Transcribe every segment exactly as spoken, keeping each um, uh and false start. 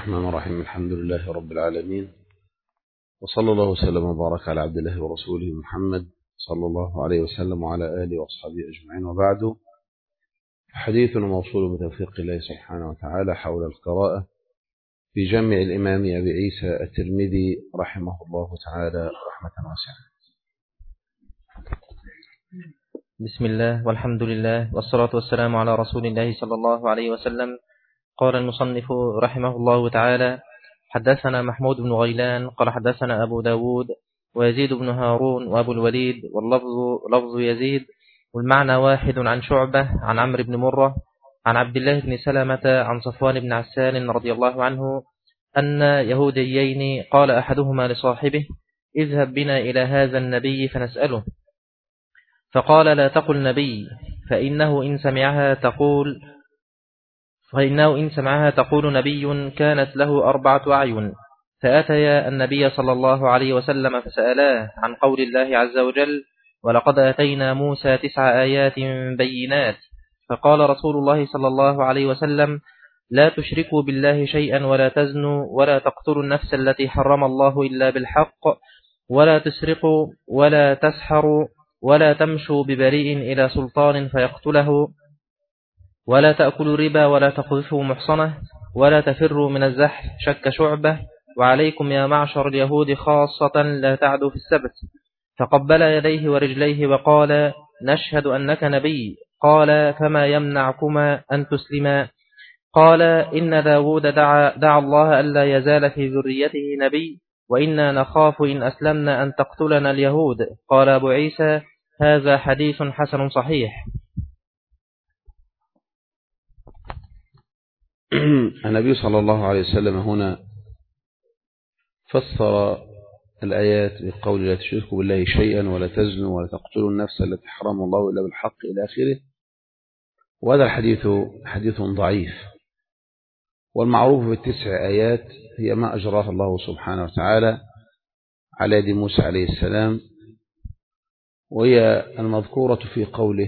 الرحمن الرحيم. الحمد لله رب العالمين، وصلى الله وسلم وبارك على عبد الله ورسوله محمد صلى الله عليه وسلم وعلى آله وأصحابه أجمعين، وبعد. حديثنا موصول بتوفيق الله سبحانه وتعالى حول القراءة في جامع الإمام أبي عيسى الترمذي رحمه الله تعالى رحمة واسعة. بسم الله والحمد لله والصلاة والسلام على رسول الله صلى الله عليه وسلم. قال المصنف رحمه الله تعالى: حدثنا محمود بن غيلان قال حدثنا أبو داود ويزيد بن هارون وأبو الوليد، واللفظ لفظ يزيد والمعنى واحد، عن شعبة عن عمرو بن مرة عن عبد الله بن سلمة عن صفوان بن عسال رضي الله عنه أن يهوديين قال أحدهما لصاحبه: اذهب بنا إلى هذا النبي فنسأله. فقال: لا تقل نبي، فإنه إن سمعها تقول فإنه إن سمعها تقول نبي كانت له أربعة أعين. فأتيا النبي صلى الله عليه وسلم فسألاه عن قول الله عز وجل: ولقد آتينا موسى تسع آيات بينات. فقال رسول الله صلى الله عليه وسلم: لا تشركوا بالله شيئا ولا تزنوا ولا تقتلوا النفس التي حرم الله إلا بالحق ولا تسرقوا ولا تسحروا ولا تمشوا ببريء إلى سلطان فيقتله ولا تأكلوا ربا ولا تقذفوا محصنة ولا تفروا من الزحف. شك شعبة: وعليكم يا معشر اليهود خاصة لا تعدوا في السبت. فقبل يديه ورجليه وقال: نشهد أنك نبي. قال: فما يمنعكما أن تسلما؟ قال: إن داود دعا, دعا الله ألا يزال في ذريته نبي، وإنا نخاف إن أسلمنا أن تقتلنا اليهود. قال أبو عيسى: هذا حديث حسن صحيح. النبي صلى الله عليه وسلم هنا فسر الآيات بقول: لا تشركوا بالله شيئا ولا تزنوا ولا تقتلوا النفس التي حرم الله إلا بالحق إلى آخره. وهذا الحديث حديث ضعيف، والمعروف بالتسع آيات هي ما أجراها الله سبحانه وتعالى على يد موسى عليه السلام، وهي المذكورة في قوله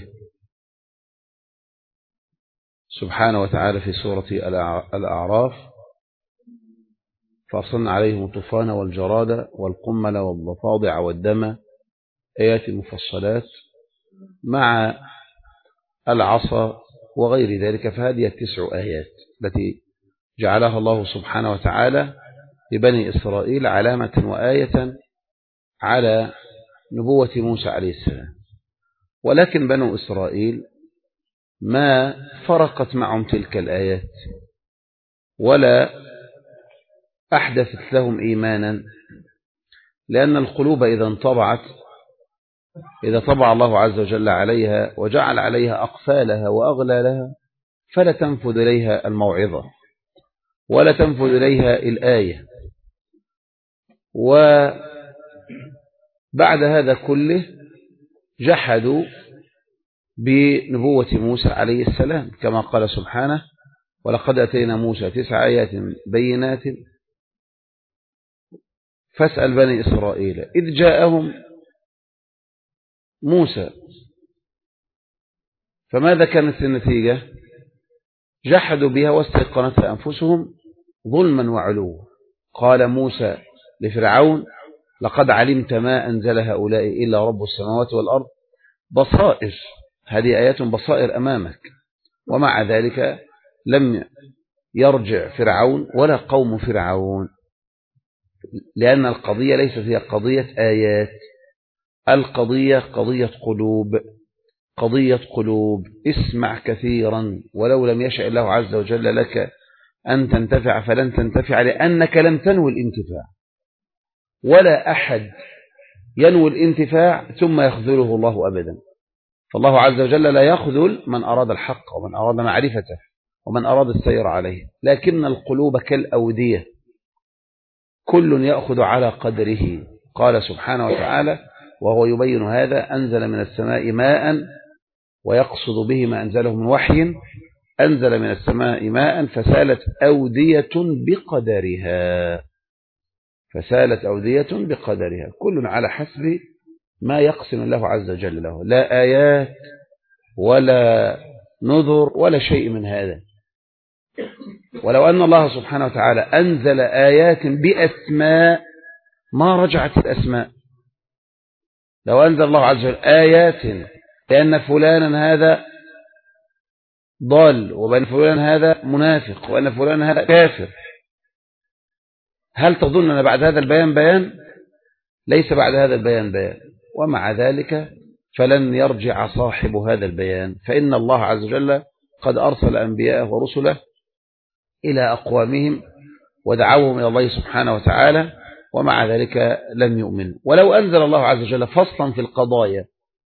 سبحانه وتعالى في سورة الأعراف: فأرسلنا عليهم الطوفان والجراد والقمل والضفادع والدم آيات مفصلات مع العصا وغير ذلك. فهذه التسع آيات التي جعلها الله سبحانه وتعالى لبني إسرائيل علامة وآية على نبوة موسى عليه السلام. ولكن بنو إسرائيل ما فرقت معهم تلك الآيات ولا أحدثت لهم إيمانا، لأن القلوب إذا انطبعت إذا طبع الله عز وجل عليها وجعل عليها أقفالها وأغلالها فلا تنفذ إليها الموعظة ولا تنفذ إليها الآية. وبعد هذا كله جحدوا بنبوة موسى عليه السلام، كما قال سبحانه: ولقد أتينا موسى تسع آيات بينات فاسأل بني إسرائيل إذ جاءهم موسى. فماذا كانت النتيجة؟ جحدوا بها واستيقنتها أنفسهم ظلما وعلوا. قال موسى لفرعون: لقد علمت ما أنزل هؤلاء إلا رب السماوات والأرض بصائر. هذه آيات بصائر أمامك. ومع ذلك لم يرجع فرعون ولا قوم فرعون، لأن القضية ليست هي قضية آيات، القضية قضية قلوب. قضية قلوب. اسمع كثيرا، ولو لم يشاء الله عز وجل لك أن تنتفع فلن تنتفع، لأنك لم تنوي الانتفاع، ولا أحد ينوي الانتفاع ثم يخذله الله أبدا. فالله عز وجل لا يخذل من أراد الحق ومن أراد معرفته ومن أراد السير عليه، لكن القلوب كالأودية، كل يأخذ على قدره. قال سبحانه وتعالى وهو يبين هذا: أنزل من السماء ماء، ويقصد به ما أنزله من وحي. أنزل من السماء ماء فسالت أودية بقدرها فسالت أودية بقدرها كل على حسب ما يقسم الله عز وجل له، لا آيات ولا نذر ولا شيء من هذا. ولو أن الله سبحانه وتعالى أنزل آيات بأسماء ما رجعت الأسماء. لو أنزل الله عز وجل آيات لأن فلانا هذا ضال وبأن فلانا هذا منافق وأن فلانا هذا كافر، هل تظن أن بعد هذا البيان بيان؟ ليس بعد هذا البيان بيان. ومع ذلك فلن يرجع صاحب هذا البيان، فإن الله عز وجل قد أرسل أنبياءه ورسله إلى أقوامهم ودعوهم إلى الله سبحانه وتعالى، ومع ذلك لم يؤمنوا. ولو أنزل الله عز وجل فصلا في القضايا،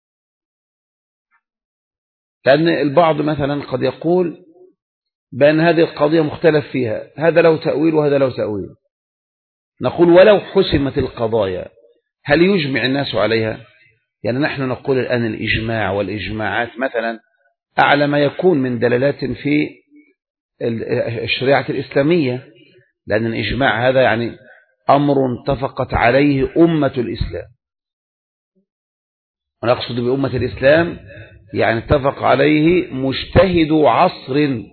لأن البعض مثلا قد يقول بأن هذه القضية مختلف فيها، هذا له تأويل وهذا له تأويل. نقول ولو حسمت القضايا هل يجمع الناس عليها؟ يعني نحن نقول الآن الإجماع والإجماعات مثلا أعلى ما يكون من دلالات في الشريعة الإسلامية، لأن الإجماع هذا يعني أمر اتفقت عليه أمة الإسلام، ونقصد بأمة الإسلام يعني اتفق عليه مجتهد عصر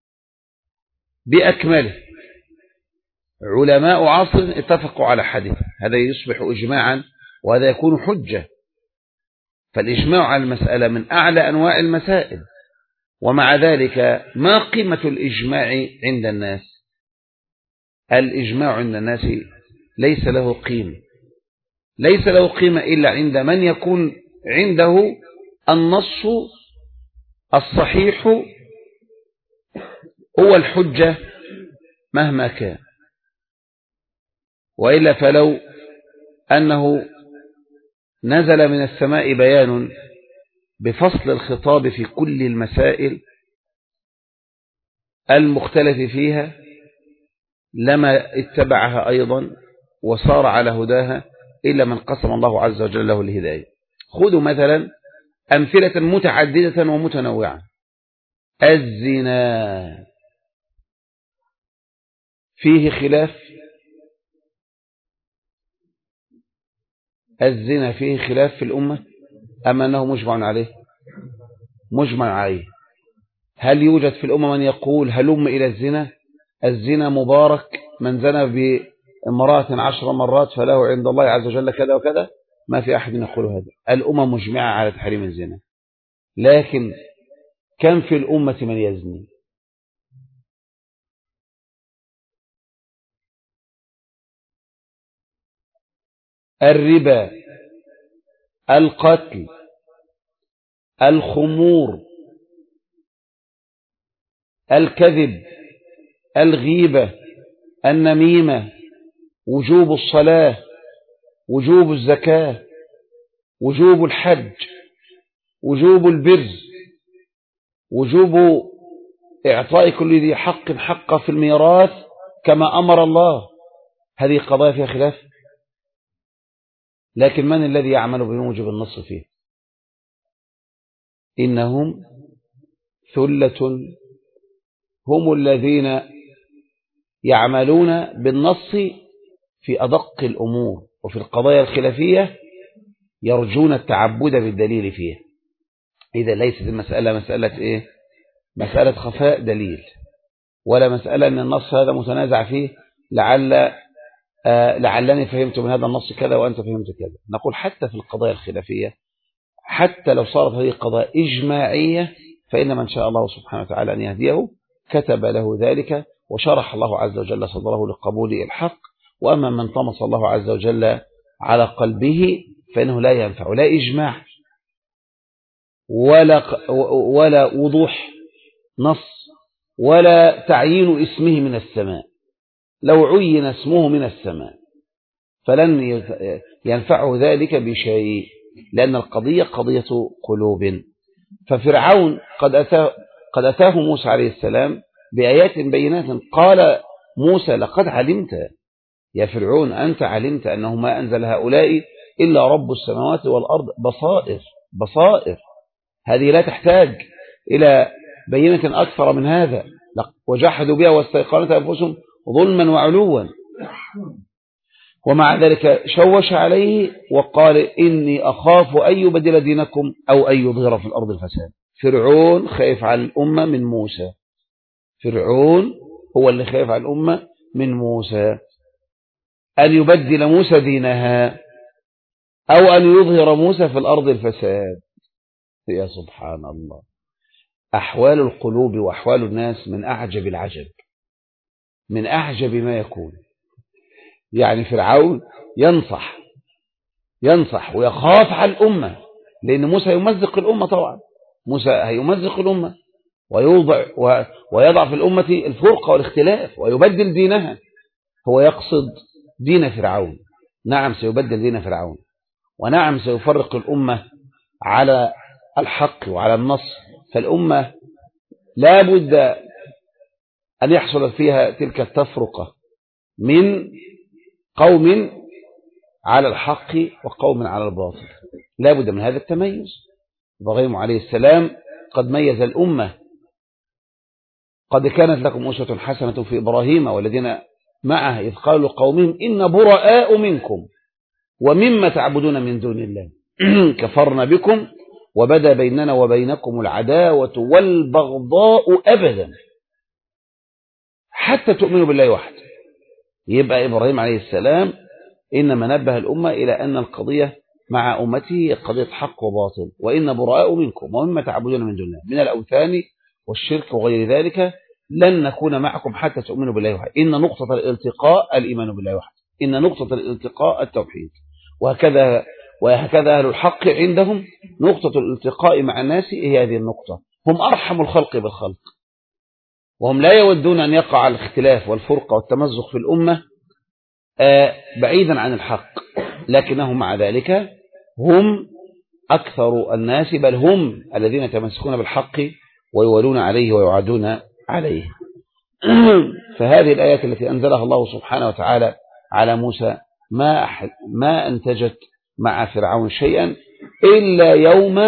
بأكمله، علماء عصر اتفقوا على حدث، هذا يصبح إجماعا وهذا يكون حجة. فالإجماع على المسألة من أعلى أنواع المسائل. ومع ذلك ما قيمة الإجماع عند الناس؟ الإجماع عند الناس ليس له قيمة، ليس له قيمة إلا عند من يكون عنده النص الصحيح هو الحجة مهما كان. وإلا فلو أنه نزل من السماء بيان بفصل الخطاب في كل المسائل المختلف فيها لما اتبعها أيضا وصار على هداها إلا من قسم الله عز وجل له الهداية. خذوا مثلا أمثلة متعددة ومتنوعة. الزنا فيه خلاف، الزنا فيه خلاف في الأمة أم أنه مجمع عليه؟ مجمع عليه. هل يوجد في الأمة من يقول هلم إلى الزنا؟ الزنا مبارك، من زنى بامرأة عشر مرات فله عند الله عز وجل كذا وكذا. ما في أحد يقول هذا. الأمة مجمعة على تحريم الزنا، لكن كم في الأمة من يزني؟ الربا، القتل، الخمور، الكذب، الغيبة، النميمة، وجوب الصلاة، وجوب الزكاة، وجوب الحج، وجوب البر، وجوب إعطاء كل ذي حق حقه في الميراث كما أمر الله. هذه قضايا فيها خلاف، لكن من الذي يعمل بموجب النص فيه؟ إنهم ثلة هم الذين يعملون بالنص في أدق الأمور، وفي القضايا الخلافية يرجون التعبد بالدليل فيها. إذا ليست المسألة مسألة إيه؟ مسألة خفاء دليل، ولا مسألة أن النص هذا متنازع فيه لعل آه لعلني فهمت من هذا النص كذا وأنت فهمت كذا. نقول حتى في القضايا الخلافية، حتى لو صارت هذه القضايا إجماعية، فإن من شاء الله سبحانه وتعالى أن يهديه كتب له ذلك وشرح الله عز وجل صدره لقبول الحق. وأما من طمس الله عز وجل على قلبه فإنه لا ينفع لا إجماع ولا, ولا وضوح نص ولا تعيين اسمه من السماء. لو عين اسمه من السماء فلن ينفعه ذلك بشيء، لأن القضية قضية قلوب. ففرعون قد أتاه, قد أتاه موسى عليه السلام بآيات بينات. قال موسى لقد علمت يا فرعون، أنت علمت أنه ما أنزل هؤلاء إلا رب السماوات والأرض بصائر. بصائر هذه لا تحتاج إلى بينة أكثر من هذا. وجحدوا بها واستيقنتها أنفسهم ظلما وعلوا. ومع ذلك شوش عليه وقال إني أخاف أن يبدل دينكم أو أن يظهر في الأرض الفساد. فرعون خايف على الأمة من موسى، فرعون هو اللي خايف على الأمة من موسى، أن يبدل موسى دينها أو أن يظهر موسى في الأرض الفساد. يا سبحان الله، أحوال القلوب وأحوال الناس من أعجب العجب، من أعجب ما يكون. يعني فرعون ينصح ينصح ويخاف على الأمة، لأن موسى يمزق الأمة. طبعا موسى هيمزق الأمة ويوضع ويضع في الأمة الفرقة والاختلاف ويبدل دينها. هو يقصد دين فرعون. نعم سيبدل دين فرعون، ونعم سيفرق الأمة على الحق وعلى النص. فالأمة لا بد أن يحصل فيها تلك التفرقة من قوم على الحق وقوم على الباطل، لا بد من هذا التميز. إبراهيم عليه السلام قد ميز الأمة. قد كانت لكم أسوة حسنة في إبراهيم والذين معه إذ قالوا لقومهم إن براء منكم ومما تعبدون من دون الله كفرنا بكم وبدا بيننا وبينكم العداوة والبغضاء أبدا حتى تؤمنوا بالله وحده. يبقى إبراهيم عليه السلام إنما نبه الأمة إلى أن القضية مع أمته قضية حق وباطل، وإن براء منكم ومما تعبدون من دون الله من الأوثان والشرك وغير ذلك لن نكون معكم حتى تؤمنوا بالله وحده. إن نقطة الالتقاء الإيمان بالله وحده، إن نقطة الالتقاء التوحيد. وهكذا وهكذا أهل الحق عندهم نقطة الالتقاء مع الناس هي هذه النقطة. هم أرحم الخلق بالخلق، وهم لا يودون أن يقع الاختلاف والفرقة والتمزق في الأمة بعيدا عن الحق، لكنهم مع ذلك هم أكثر الناس، بل هم الذين يتمسكون بالحق ويولون عليه ويعادون عليه. فهذه الآيات التي أنزلها الله سبحانه وتعالى على موسى ما أحد ما أنتجت مع فرعون شيئا إلا يوم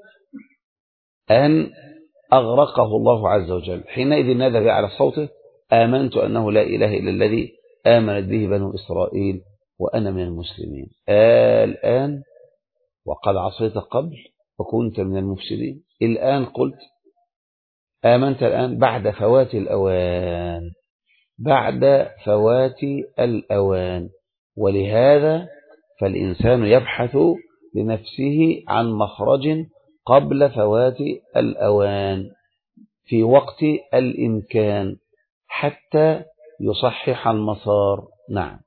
أن أغرقه الله عز وجل. حينئذ نادى على صوته آمنت أنه لا إله إلا الذي آمنت به بنو إسرائيل وأنا من المسلمين. الآن وقد عصيت قبل وكنت من المفسدين، الآن قلت آمنت الآن بعد فوات الأوان، بعد فوات الأوان. ولهذا فالإنسان يبحث لنفسه عن مخرج قبل فوات الأوان في وقت الإمكان حتى يصحح المسار. نعم.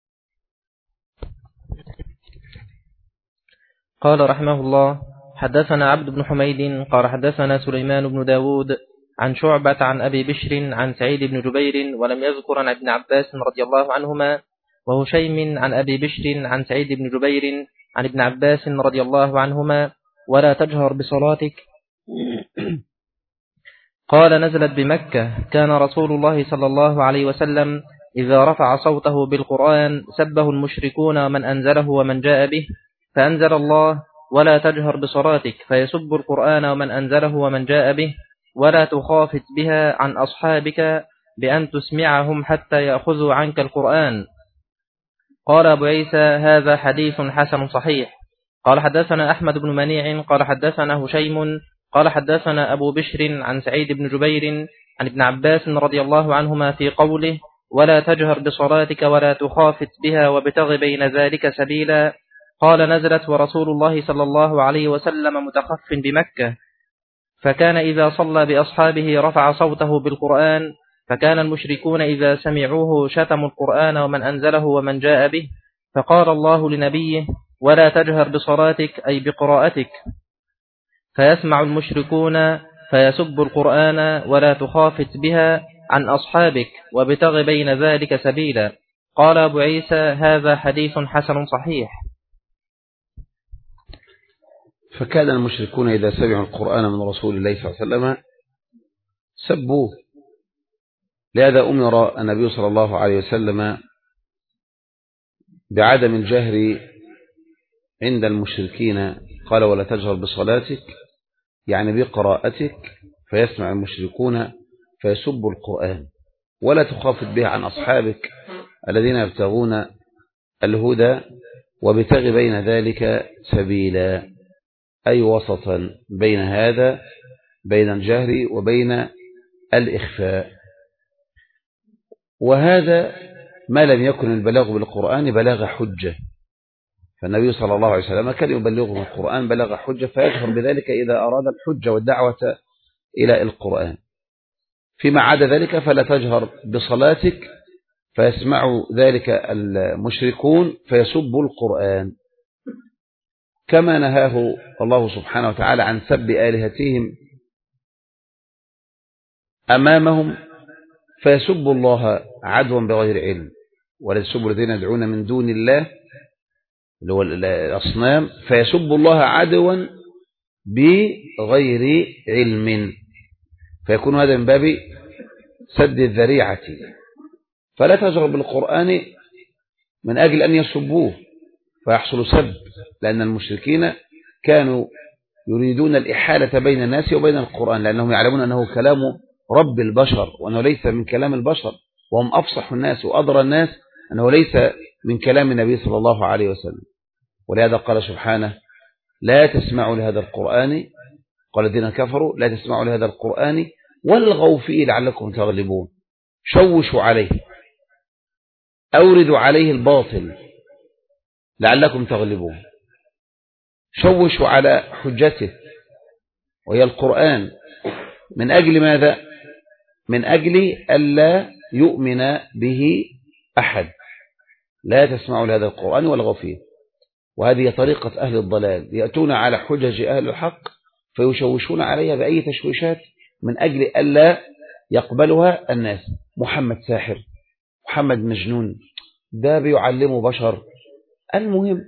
قال رحمه الله حدثنا عبد بن حميد قال حدثنا سليمان بن داود عن شعبة عن أبي بشر عن سعيد بن جبير ولم يذكر عن ابن عباس رضي الله عنهما، وهشيم عن أبي بشر عن سعيد بن جبير عن ابن عباس رضي الله عنهما ولا تجهر بصلاتك. قال نزلت بمكة. كان رسول الله صلى الله عليه وسلم إذا رفع صوته بالقرآن سبه المشركون من أنزله ومن جاء به، فأنزل الله ولا تجهر بصلاتك، فيسب القرآن ومن أنزله ومن جاء به، ولا تخافت بها عن أصحابك بأن تسمعهم حتى يأخذوا عنك القرآن. قال أبو عيسى هذا حديث حسن صحيح. قال حدثنا أحمد بن منيع قال حدثنا هشيم قال حدثنا أبو بشر عن سعيد بن جبير عن ابن عباس رضي الله عنهما في قوله ولا تجهر بصلاتك ولا تخافت بها وابتغ بين ذلك سبيلا. قال نزلت ورسول الله صلى الله عليه وسلم متخف بمكة، فكان إذا صلى بأصحابه رفع صوته بالقرآن، فكان المشركون إذا سمعوه شتموا القرآن ومن أنزله ومن جاء به، فقال الله لنبيه ولا تجهر بصلاتك أي بقراءتك، فيسمع المشركون فيسب القرآن ولا تخافت بها عن أصحابك وابتغ بين ذلك سبيلا. قال أبو عيسى هذا حديث حسن صحيح. فكان المشركون إذا سمعوا القرآن من رسول الله صلى الله عليه وسلم سبوه. لهذا أمر النبي صلى الله عليه وسلم بعدم الجهر عند المشركين. قال ولا تجهر بصلاتك يعني بقراءتك، فيسمع المشركون فيسبوا القرآن، ولا تخافت به عن أصحابك الذين يبتغون الهدى وابتغ بين ذلك سبيلا، أي وسطا بين هذا بين الجهر وبين الإخفاء. وهذا ما لم يكن البلاغ بالقرآن بلاغ حجة، فالنبي صلى الله عليه وسلم كان يبلغه القرآن بلاغ حجة، فيجهر بذلك إذا أراد الحجة والدعوة إلى القرآن. فيما عدا ذلك فلا تجهر بصلاتك فيسمع ذلك المشركون فيسبوا القرآن، كما نهاه الله سبحانه وتعالى عن سب آلهتهم أمامهم فيسبوا الله عدوا بغير علم، ولا يسبوا الذين يدعون من دون الله اللي هو الأصنام فيسبوا الله عدوا بغير علم، فيكون هذا من باب سد الذريعة. فلا تجهر بالقرآن من أجل أن يسبوه فيحصل سب، لأن المشركين كانوا يريدون الإحالة بين الناس وبين القرآن، لأنهم يعلمون أنه كلام رب البشر وأنه ليس من كلام البشر، وهم أفصح الناس وأدرى الناس أنه ليس من كلام النبي صلى الله عليه وسلم. ولهذا قال سبحانه لا تسمعوا لهذا القرآن، قال الذين كفروا لا تسمعوا لهذا القرآن والغوا فيه لعلكم تغلبون، شوشوا عليه، أوردوا عليه الباطل لعلكم تغلبون، شوشوا على حجته وهي القرآن. من أجل ماذا؟ من أجل ألا يؤمن به أحد. لا تسمعوا لهذا القرآن والغوا فيه. وهذه طريقة أهل الضلال، يأتون على حجج أهل الحق فيشوشون عليها بأي تشويشات من أجل ألا يقبلها الناس. محمد ساحر، محمد مجنون، ده بيعلمه بشر. المهم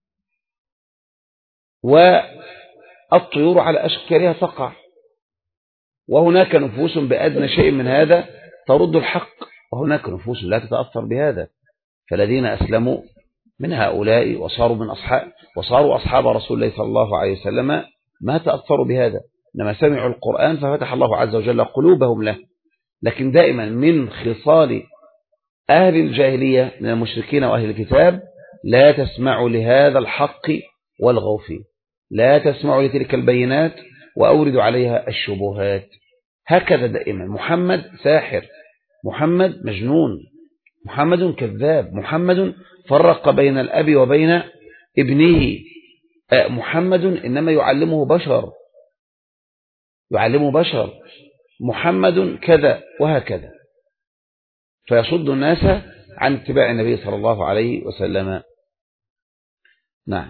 والطيور على أشكالها تقع، وهناك نفوس بأدنى شيء من هذا ترد الحق، وهناك نفوس لا تتأثر بهذا. فالذين أسلموا من هؤلاء وصاروا من أصحاب وصاروا أصحاب رسول الله صلى الله عليه وسلم ما تأثروا بهذا، إنما سمعوا القرآن ففتح الله عز وجل قلوبهم له. لكن دائما من خصال أهل الجاهلية من المشركين وأهل الكتاب لا تسمعوا لهذا الحق والغوا فيه، لا تسمعوا لتلك البينات وأوردوا عليها الشبهات. هكذا دائما. محمد ساحر، محمد مجنون، محمد كذاب، محمد فرق بين الأب وبين ابنه، محمد إنما يعلمه بشر، يعلمه بشر، محمد كذا وهكذا، فيصد الناس عن اتباع النبي صلى الله عليه وسلم. نعم.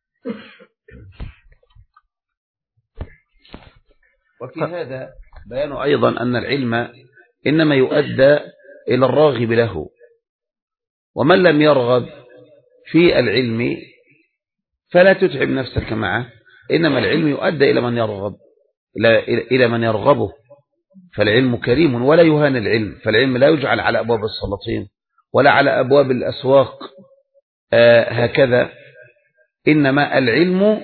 وفي هذا بيان أيضا أن العلم إنما يؤدى إلى الراغب له، ومن لم يرغب في العلم فلا تتعب نفسك معه، إنما العلم يؤدى إلى من يرغب إلى من يرغبه. فالعلم كريم ولا يهان العلم، فالعلم لا يجعل على أبواب السلاطين ولا على أبواب الأسواق آه هكذا، إنما العلم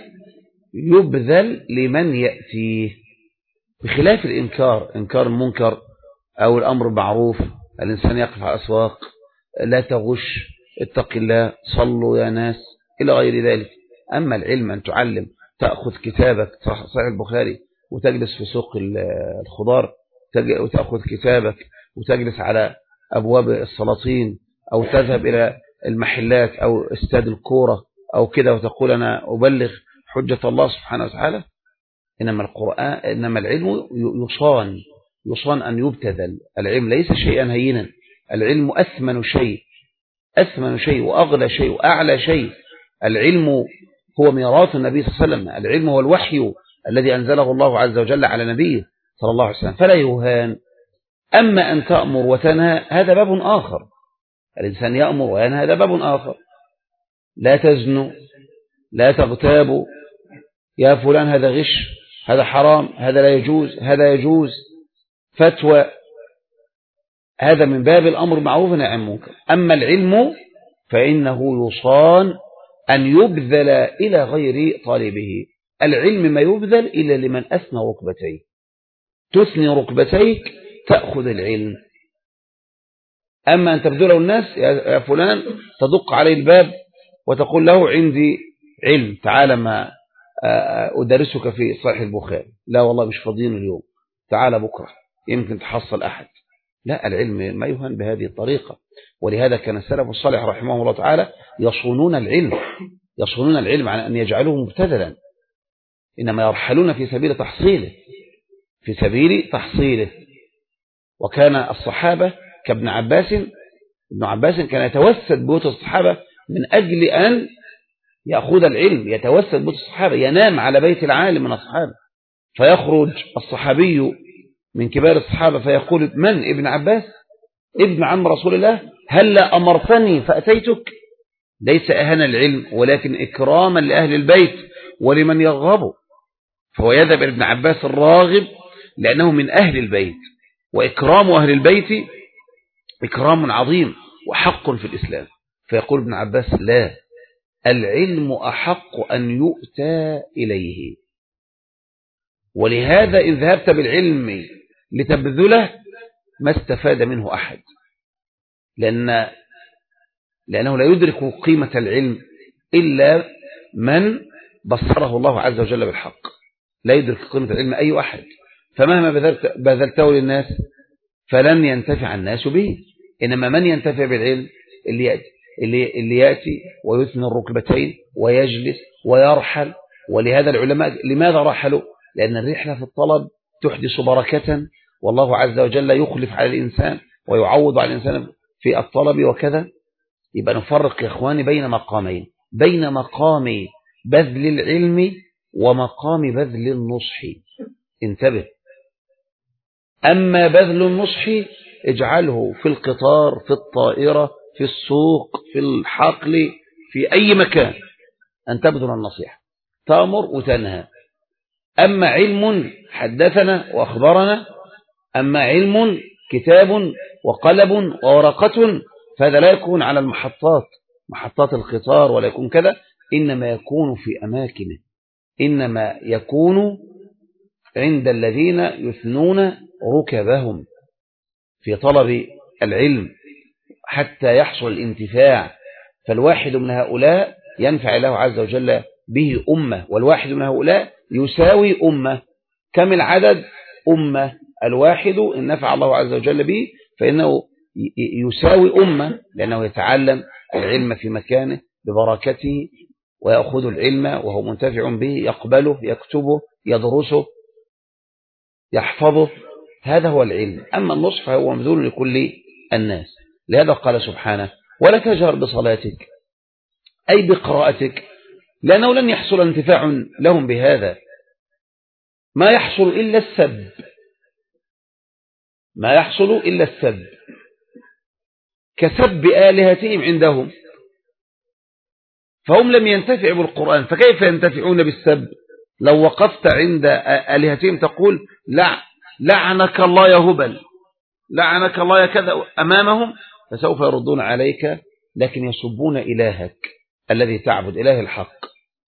يبذل لمن يأتيه، بخلاف الإنكار، إنكار المنكر أو الأمر معروف، الإنسان يقف على الأسواق، لا تغش، اتق الله، صلوا يا ناس، إلى غير ذلك. أما العلم أن تعلم، تأخذ كتابك صحيح البخاري وتجلس في سوق الخضار وتأخذ كتابك وتجلس على أبواب السلاطين، أو تذهب إلى المحلات أو استاد الكورة أو كده وتقول أنا أبلغ حجة الله سبحانه وتعالى. إنما القرآن، إنما العلم يصان، يصان أن يبتذل. العلم ليس شيئا هينا، العلم أثمن شيء، أثمن شيء وأغلى شيء وأعلى شيء. العلم هو ميراث النبي صلى الله عليه وسلم، العلم هو الوحي الذي أنزله الله عز وجل على نبيه صلى الله عليه وسلم، فلا يهان. أما أن تأمر وتنهى هذا باب آخر، الإنسان يأمر وينهى هذا باب آخر. لا تزنوا، لا تغتابوا، يا فلان هذا غش، هذا حرام، هذا لا يجوز، هذا يجوز، فتوى، هذا من باب الأمر معروف والنهي عن المنكر. أما العلم فإنه يصان أن يبذل إلى غير طالبه. العلم ما يبذل إلا لمن أثنى ركبتيه، تثني ركبتيك تأخذ العلم. أما أن تبذله الناس، يا فلان تدق عليه الباب وتقول له عندي علم، تعال ما أدرسك في صحيح البخاري، لا والله مش فاضيين اليوم، تعال بكرة يمكن تحصل أحد، لا، العلم ما يهان بهذه الطريقة. ولهذا كان السلف الصالح رحمه الله تعالى يصونون العلم يصونون العلم عن أن يجعلوه مبتذلا، إنما يرحلون في سبيل تحصيله في سبيل تحصيله وكان الصحابة كابن عباس ابن عباس كان يتوسد بيوت الصحابة من أجل أن يأخذ العلم، يتوسد بيوت الصحابة، ينام على بيت العالم من الصحابة، فيخرج الصحابي من كبار الصحابة فيقول: من؟ ابن عباس ابن عم رسول الله، هل لا أمرتني فأتيتك؟ ليس أهان العلم ولكن إكراما لأهل البيت ولمن يرغبه، فهو يذهب إلى ابن عباس الراغب لأنه من أهل البيت، وإكرام أهل البيت إكرام عظيم وحق في الإسلام. فيقول ابن عباس: لا، العلم أحق أن يؤتى إليه، ولهذا إن ذهبت بالعلم لتبذله ما استفاد منه أحد، لأن لأنه لا يدرك قيمة العلم إلا من بصره الله عز وجل بالحق، لا يدرك قيمة العلم أي أحد، فمهما بذلت بذلته للناس فلن ينتفع الناس به، إنما من ينتفع بالعلم اللي يأتي, اللي, اللي يأتي ويثني الركبتين ويجلس ويرحل. ولهذا العلماء لماذا رحلوا؟ لأن الرحلة في الطلب تحدث بركة، والله عز وجل يخلف على الإنسان ويعوض على الإنسان في الطلب وكذا. يبقى نفرق يا إخواني بين مقامين، بين مقام بذل العلم ومقام بذل النصح. انتبه، أما بذل النصح اجعله في القطار، في الطائرة، في السوق، في الحقل، في أي مكان، أن تبذل النصيحة، تأمر وتنهى. أما علم حدثنا وأخبرنا، أما علم كتاب وقلب وورقة، فهذا لا يكون على المحطات محطات القطار ولا يكون كذا، إنما يكون في أماكنه، إنما يكون عند الذين يثنون ركبهم في طلب العلم حتى يحصل الانتفاع. فالواحد من هؤلاء ينفع الله عز وجل به أمة، والواحد من هؤلاء يساوي أمة. كم العدد؟ أمة. الواحد إن نفع الله عز وجل به فإنه يساوي أمة، لأنه يتعلم العلم في مكانه ببركته ويأخذ العلم وهو منتفع به، يقبله، يكتبه، يدرسه، يحفظه. هذا هو العلم. أما النصح فهو مبذول لكل الناس. لهذا قال سبحانه: ولا تجهر بصلاتك، أي بقراءتك، لأنه لن يحصل انتفاع لهم بهذا، ما يحصل إلا السب، ما يحصل إلا السب، كسب آلهتهم عندهم، فهم لم ينتفعوا بالقرآن، فكيف ينتفعون بالسب؟ لو وقفت عند آلهتهم تقول: لع لعنك الله يا هبل، لعنك الله يا كذا أمامهم، فسوف يردون عليك، لكن يسبون إلهك الذي تعبد، إله الحق.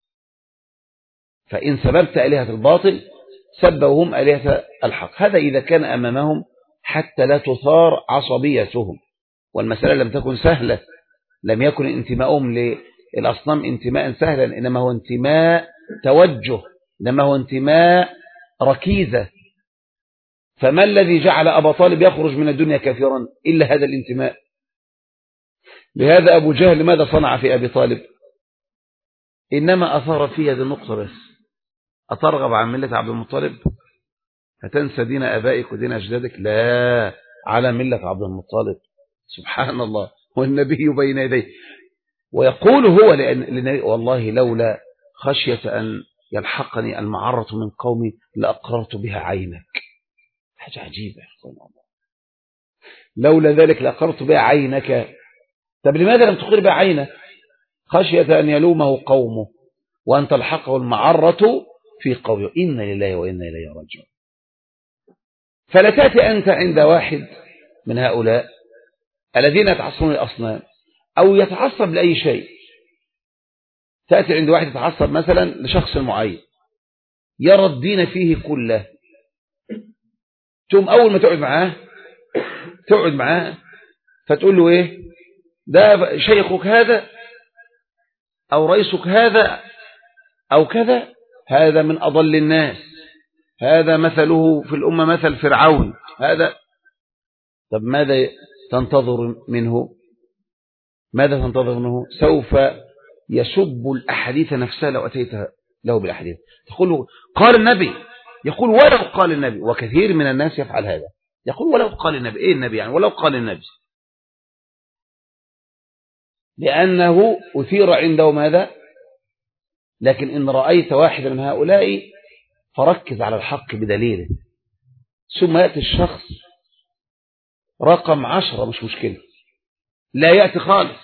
فإن سببت آلهة الباطل سبوهم آلهة الحق. هذا إذا كان أمامهم حتى لا تثار عصبيتهم، والمسألة لم تكن سهلة، لم يكن انتماؤهم للأصنام انتماء سهلا، إنما هو انتماء توجه، إنما هو انتماء ركيزة. فما الذي جعل أبا طالب يخرج من الدنيا كافرا إلا هذا الانتماء؟ لهذا أبو جهل ماذا صنع في أبي طالب؟ إنما أثار في هذه النقطة بس: أترغب عن ملة عبد المطلب؟ هتنسى دين أبائك ودين أجدادك؟ لا، على ملة عبد المطلب. سبحان الله، والنبي بين يديه. ويقول هو لأن والله لولا خشية أن يلحقني المعرة من قومي لأقررت بها عينك. حاجة عجيبة يا أخوان الله، لولا ذلك لأقررت بها عينك. طب لماذا لم تقر بها عينك؟ خشية أن يلومه قومه وأن تلحقه المعرة في قوله. إنا لله وإنا إليه راجعون. فلا تأتي أنت عند واحد من هؤلاء الذين يتعصبون الأصنام أو يتعصب لأي شيء، تأتي عند واحد يتعصب مثلا لشخص معين يرى الدين فيه كله، ثم أول ما تقعد معاه تقعد معاه فتقول له إيه؟ ده شيخك هذا أو رئيسك هذا أو كذا، هذا من أضل الناس، هذا مثله في الأمة مثل فرعون، هذا طب ماذا تنتظر منه؟ ماذا تنتظر منه؟ سوف يسب الأحاديث نفسها لو أتيت له بالأحاديث، تقول قال النبي، يقول ولو قال النبي، وكثير من الناس يفعل هذا، يقول ولو قال النبي. إيه النبي يعني؟ ولو قال النبي، لأنه أثير عنده ماذا؟ لكن إن رأيت واحدا من هؤلاء فركز على الحق بدليله، ثم يأتي الشخص رقم عشرة مش مشكلة، لا يأتي خالص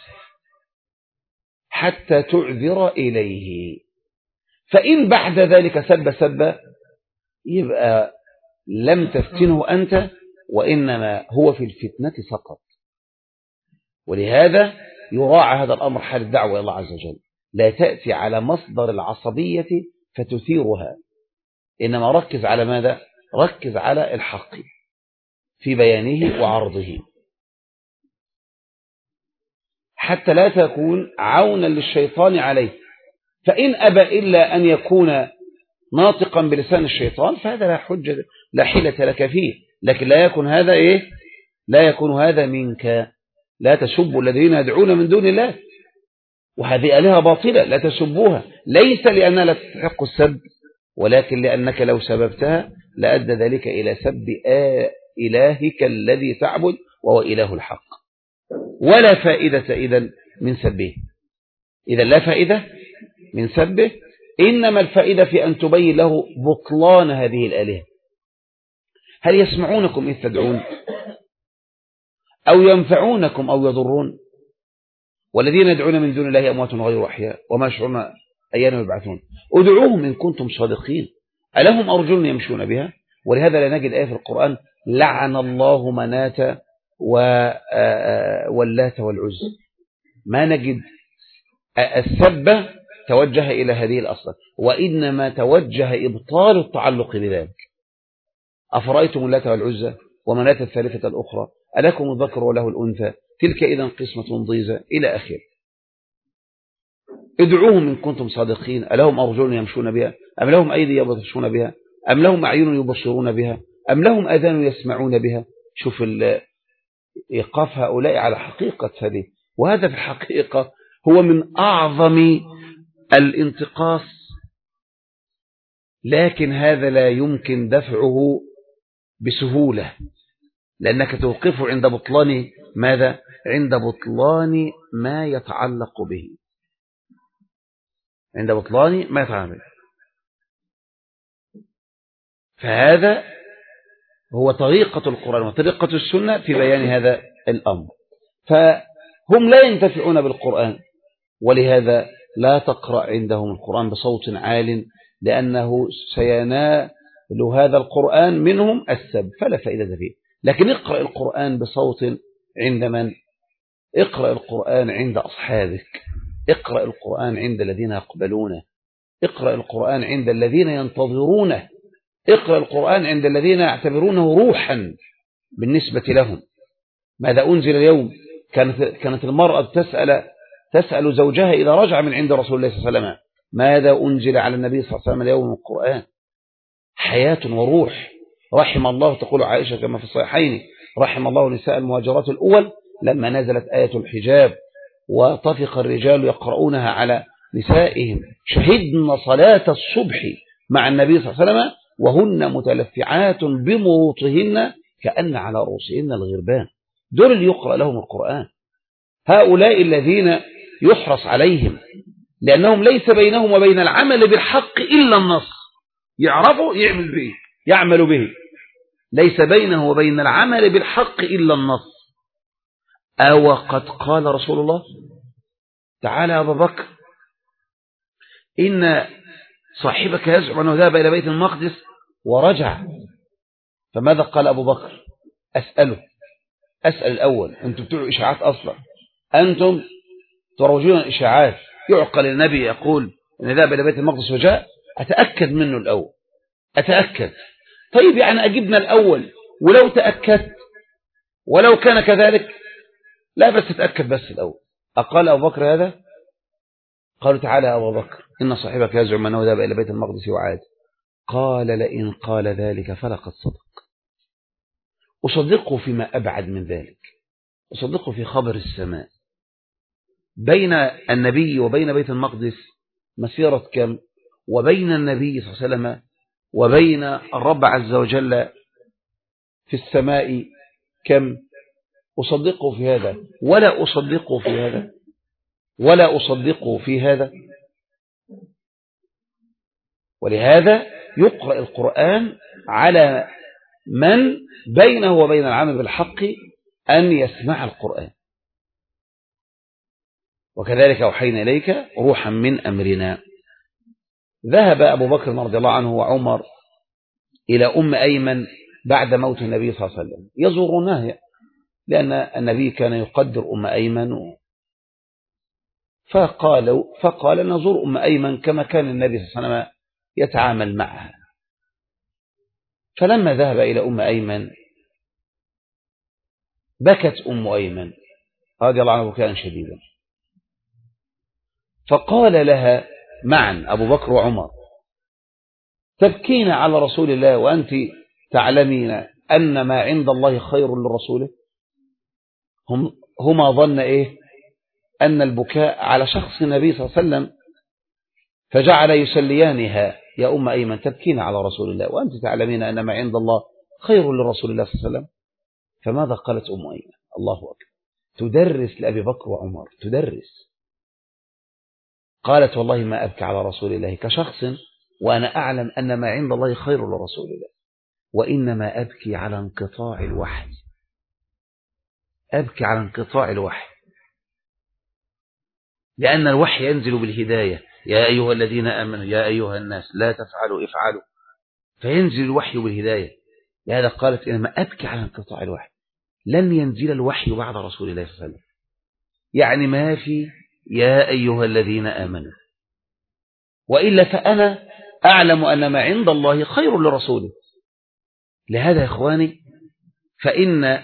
حتى تعذر إليه، فإن بعد ذلك سب سب يبقى لم تفتنه أنت، وإنما هو في الفتنة سقط. ولهذا يراعى هذا الأمر حال الدعوة إلى الله عز وجل، لا تأتي على مصدر العصبية فتثيرها، إنما ركز على ماذا؟ ركز على الحق في بيانه وعرضه، حتى لا تكون عونا للشيطان عليه. فإن أبى إلا أن يكون ناطقا بلسان الشيطان فهذا لا حجة لا حيلة لك فيه، لكن لا يكون هذا إيه؟ لا يكون هذا منك. لا تسبوا الذين يدعون من دون الله، وهذه آلهة باطلة لا تسبوها، ليس لأنها لا تستحق السب، ولكن لأنك لو سببتها لأدى ذلك إلى سب إلهك الذي تعبد وهو إله الحق، ولا فائدة إذن من سبه. إذا لا فائدة من سبه، إنما الفائدة في أن تبين له بطلان هذه الآلهة. هل يسمعونكم إذ تدعون أو ينفعونكم أو يضرون؟ والذين يدعون من دون الله أموات غير أحياء وما يشعرون أيان يبعثون. ادعوهم إن كنتم صادقين ألهم أرجل يمشون بها؟ ولهذا لا نجد آية في القرآن لعن الله مناة واللات والعزى، ما نجد السبة توجه إلى هذه الأصل، وإنما توجه إبطال التعلق بذلك. أفرأيتم اللات والعزى ومناة الثالثة الأخرى ألكم الذكر وله الأنثى تلك إذن قسمة ضيزى إلى آخر. ادعوهم إن كنتم صادقين ألهم أرجل يمشون بها أم لهم أيدي يبطشون بها أم لهم أعين يبصرون بها أم لهم آذان يسمعون بها. شوف إيقاف هؤلاء على حقيقة هذه، وهذا في الحقيقة هو من أعظم الانتقاص، لكن هذا لا يمكن دفعه بسهولة، لأنك توقفه عند بطلان ماذا؟ عند بطلان ما يتعلق به، عند بطلان ما يتعلق به. فهذا هو طريقة القرآن وطريقة السنة في بيان هذا الأمر. فهم لا ينتفعون بالقرآن، ولهذا لا تقرأ عندهم القرآن بصوت عال، لأنه سينال هذا القرآن منهم السب فلا فائدة فيه. لكن اقرأ القرآن بصوت عند من؟ اقرأ القرآن عند أصحابك، اقرأ القرآن عند الذين يقبلونه، اقرأ القرآن عند الذين ينتظرونه، اقرأ القرآن عند الذين يعتبرونه روحا بالنسبة لهم. ماذا أنزل اليوم؟ كانت كانت المرأة تسأل تسأل زوجها إذا رجع من عند رسول الله صلى الله عليه وسلم ماذا أنزل على النبي صلى الله عليه وسلم اليوم من القرآن؟ حياة وروح. رحم الله، تقول عائشة كما في الصحيحين، رحم الله نساء المهاجرات الأول لما نزلت آية الحجاب وطفق الرجال يقرؤونها على نسائهم، شهدن صلاة الصبح مع النبي صلى الله عليه وسلم وهن متلفعات بمروطهن كأن على رؤوسهن الغربان. دول اللي يقرأ لهم القرآن، هؤلاء الذين يحرص عليهم، لأنهم ليس بينهم وبين العمل بالحق إلا النص، يعرفوا يعمل به يعمل به، ليس بينه وبين العمل بالحق إلا النص. أو قد قال رسول الله تعالى يا أبا بكر إن صاحبك يزعم أنه ذهب إلى بيت المقدس ورجع، فماذا قال أبو بكر؟ أسأله أسأل الأول، أنتم بتوع إشاعات أصلا، أنتم تروجون إشاعات، يعقل النبي يقول أن ذهب إلى بيت المقدس وجاء؟ أتأكد منه الأول، أتأكد. طيب يعني أجبنا الأول، ولو تأكدت ولو كان كذلك لا بس تتأكد بس الأول. أقال أبو بكر هذا؟ قالوا تعالى يا أبو بكر إن صاحبك يزعم أنه ذهب إلى بيت المقدس وعاد. قال لئن قال ذلك فلقد صدق، أصدقه فيما أبعد من ذلك، أصدقه في خبر السماء. بين النبي وبين بيت المقدس مسيرة كم؟ وبين النبي صلى الله عليه وسلم وبين الرب عز وجل في السماء كم؟ أصدقه في هذا ولا أصدقه في هذا ولا أصدقه في هذا. ولهذا يقرأ القرآن على من بينه وبين العمل بالحق أن يسمع القرآن. وكذلك أوحينا إليك روحا من أمرنا. ذهب أبو بكر رضي الله عنه وعمر إلى أم أيمن بعد موت النبي صلى الله عليه وسلم يزورونها، لأن النبي كان يقدر أم أيمن، فقالوا فقال نزور أم أيمن كما كان النبي صلى الله عليه وسلم يتعامل معها. فلما ذهب إلى أم أيمن بكت أم أيمن رضي الله عنه بكاء شديدا، فقال لها معا أبو بكر وعمر تبكين على رسول الله وأنت تعلمين أن ما عند الله خير لرسوله. هم هما ظن إيه؟ أن البكاء على شخص النبي صلى الله عليه وسلم، فجعل يسليانها يا أم أيمن تبكين على رسول الله وأنت تعلمين أن ما عند الله خير لرسول الله صلى الله عليه وسلم. فماذا قالت أم أيمن؟ الله أكبر، تدرس لأبي بكر وعمر، تدرس. قالت والله ما أبكي على رسول الله كشخص وأنا أعلم أن ما عند الله خير لرسول الله، وإنما أبكي على انقطاع الوحي، أبكي على انقطاع الوحي، لأن الوحي ينزل بالهداية، يا أيها الذين آمنوا يا أيها الناس لا تفعلوا افعلوا، فينزل الوحي بالهداية. لهذا قالت إنما أبكي على انقطاع الوحي، لن ينزل الوحي بعد رسول الله صلى الله عليه وسلم، يعني ما في يا أيها الذين آمنوا، وإلا فأنا أعلم أن ما عند الله خير لرسوله. لهذا يا إخواني فإن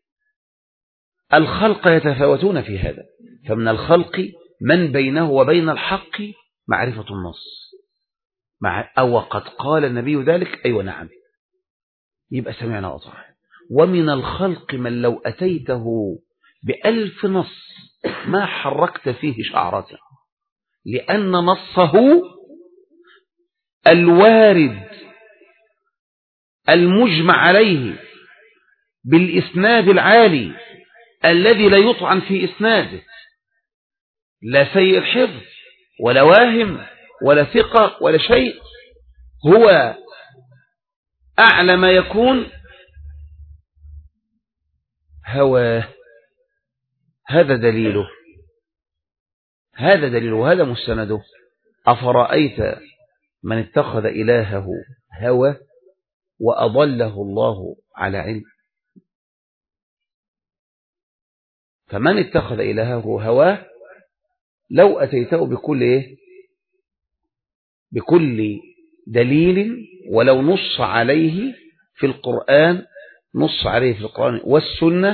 الخلق يتفاوتون في هذا، فمن الخلق من بينه وبين الحق معرفة النص، مع أو قد قال النبي ذلك، أيوة نعم، يبقى سمعنا وأطعنا. ومن الخلق من لو أتيته بألف نص ما حركت فيه شعرة، لأن نصه الوارد المجمع عليه بالإسناد العالي الذي لا يطعن في إسناده، لا سيء الحفظ ولا واهم ولا ثقة ولا شيء، هو أعلى ما يكون هواه. هذا دليله، هذا دليله، هذا مستنده. أفرأيت من اتخذ إلهه هوى وأضله الله على علم. فمن اتخذ إلهه هواه لو أتيته بكل إيه؟ بكل دليل ولو نص عليه في القرآن، نص عليه في القرآن والسنة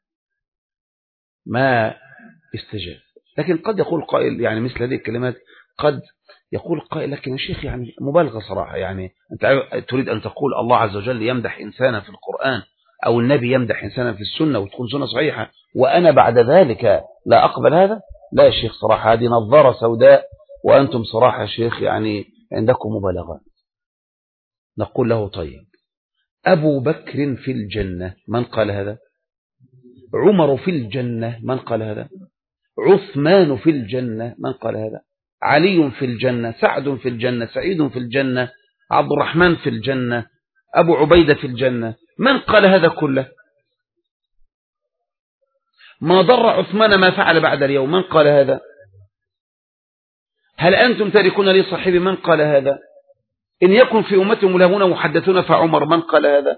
ما استجاب. لكن قد يقول قائل يعني مثل هذه الكلمات، قد يقول قائل لكن يا شيخ يعني مبالغة صراحة، يعني أنت تريد أن تقول الله عز وجل يمدح إنسانا في القرآن أو النبي يمدح إنسانا في السنة وتكون سنة صحيحة وأنا بعد ذلك لا أقبل هذا؟ لا يا شيخ صراحة، هذه نظارة سوداء، وأنتم صراحة يا شيخ يعني عندكم مبالغات. نقول له طيب، أبو بكر في الجنة من قال هذا؟ عمر في الجنة من قال هذا؟ عثمان في الجنة من قال هذا؟ علي في الجنة، سعد في الجنة، سعيد في الجنة، عبد الرحمن في الجنة، أبو عبيدة في الجنة. من قال هذا كله؟ ما ضر عثمان ما فعل بعد اليوم، من قال هذا؟ هل أنتم تاركون لي صاحبي؟ من قال هذا؟ إن يكن في أمتهم ملهمون محدثون فعمر، من قال هذا؟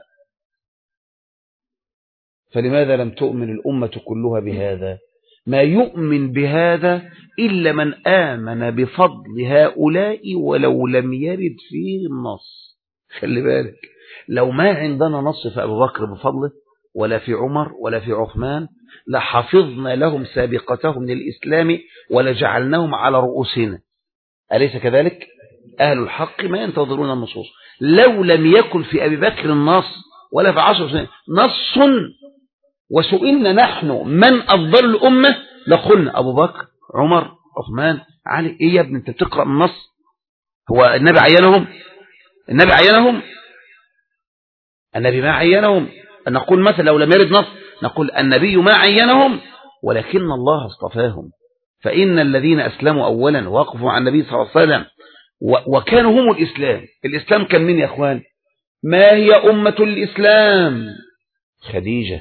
فلماذا لم تؤمن الأمة كلها بهذا؟ ما يؤمن بهذا إلا من آمن بفضل هؤلاء ولو لم يرد فيه النص. خلي بالك، لو ما عندنا نص في أبو بكر بفضله ولا في عمر ولا في عثمان لحفظنا لهم سابقتهم للإسلام ولجعلناهم على رؤوسنا، أليس كذلك؟ أهل الحق ما ينتظرون النصوص. لو لم يكن في أبي بكر النص ولا في عشر سنين، نص. وسئلنا نحن من أفضل الأمة لقلنا أبو بكر عمر عثمان علي. إيه يا ابن أنت بتقرأ من النص؟ هو النبي عينهم؟ النبي عينهم؟ النبي ما عينهم. نقول مثلا لو لم يرد نص نقول النبي ما عينهم ولكن الله اصطفاهم. فإن الذين أسلموا أولا وقفوا عن النبي صلى الله عليه وسلم وكانوا هم الإسلام. الإسلام كان من يا أخوان؟ ما هي أمة الإسلام؟ خديجة.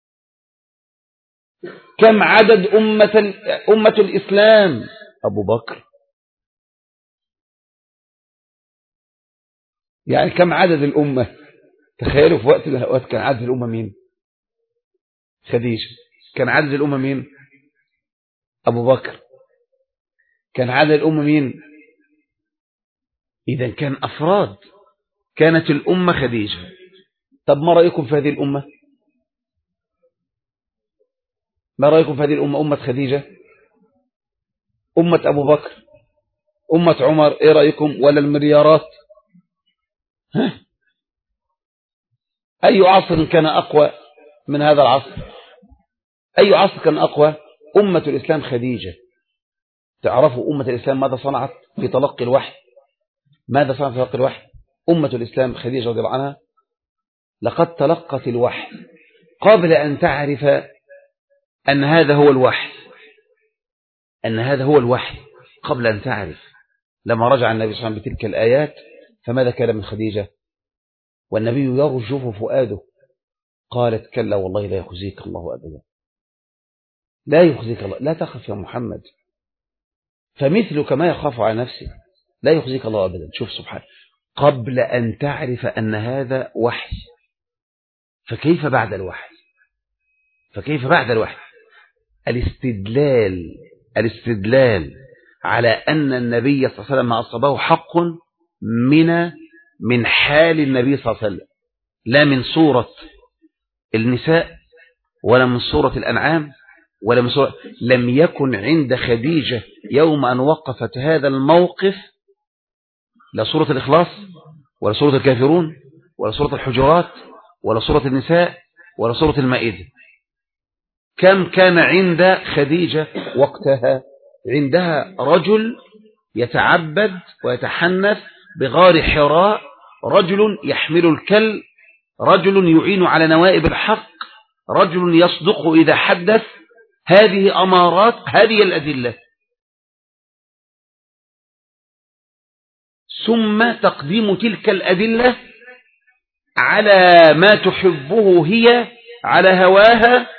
كم عدد أمة, أمة الإسلام؟ أبو بكر. يعني كم عدد الأمة؟ تخيلوا في وقت الأوقات كان عدد الأمة مين؟ خديجة. كان عدد الأمة مين؟ أبو بكر. كان عدد الأمة مين؟ إذا كان أفراد. كانت الأمة خديجة. طب ما رأيكم في هذه الأمة؟ ما رأيكم في هذه الأمة؟ أمة خديجة، أمة أبو بكر، أمة عمر، إيه رأيكم؟ ولا المليارات؟ ها؟ أي عصر كان أقوى من هذا العصر؟ أي عصر كان أقوى؟ أمة الإسلام خديجة. تعرفوا أمة الإسلام ماذا صنعت في تلقي الوحي؟ ماذا صنعت في تلقي الوحي؟ أمة الإسلام خديجة رضي الله عنها لقد تلقت الوحي قبل أن تعرف أن هذا هو الوحي، أن هذا هو الوحي قبل أن تعرف. لما رجع النبي صلى الله عليه وسلم بتلك الآيات فماذا كان من خديجة؟ والنبي يرجف فؤاده. قالت كلا والله لا يخزيك الله أبدا، لا يخزيك الله، لا تخف يا محمد، فمثلك ما يخاف على نفسه، لا يخزيك الله أبدا. شوف سبحانه، قبل أن تعرف أن هذا وحي. فكيف بعد الوحي؟ فكيف بعد الوحي؟ الاستدلال الاستدلال على أن النبي صلى الله عليه وسلم ما أصابه حق من من حال النبي صلى الله عليه وسلم، لا من سورة النساء ولا من سورة الأنعام ولا من سورة. لم يكن عند خديجة يوم أن وقفت هذا الموقف لا سورة الإخلاص ولا سورة الكافرون ولا سورة الحجرات ولا سورة النساء ولا سورة المائدة. كم كان عند خديجة وقتها؟ عندها رجل يتعبد ويتحنث بغار حراء، رجل يحمل الكل، رجل يعين على نوائب الحق، رجل يصدق إذا حدث. هذه أمارات، هذه الأدلة. ثم تقديم تلك الأدلة على ما تحبه هي، على هواها،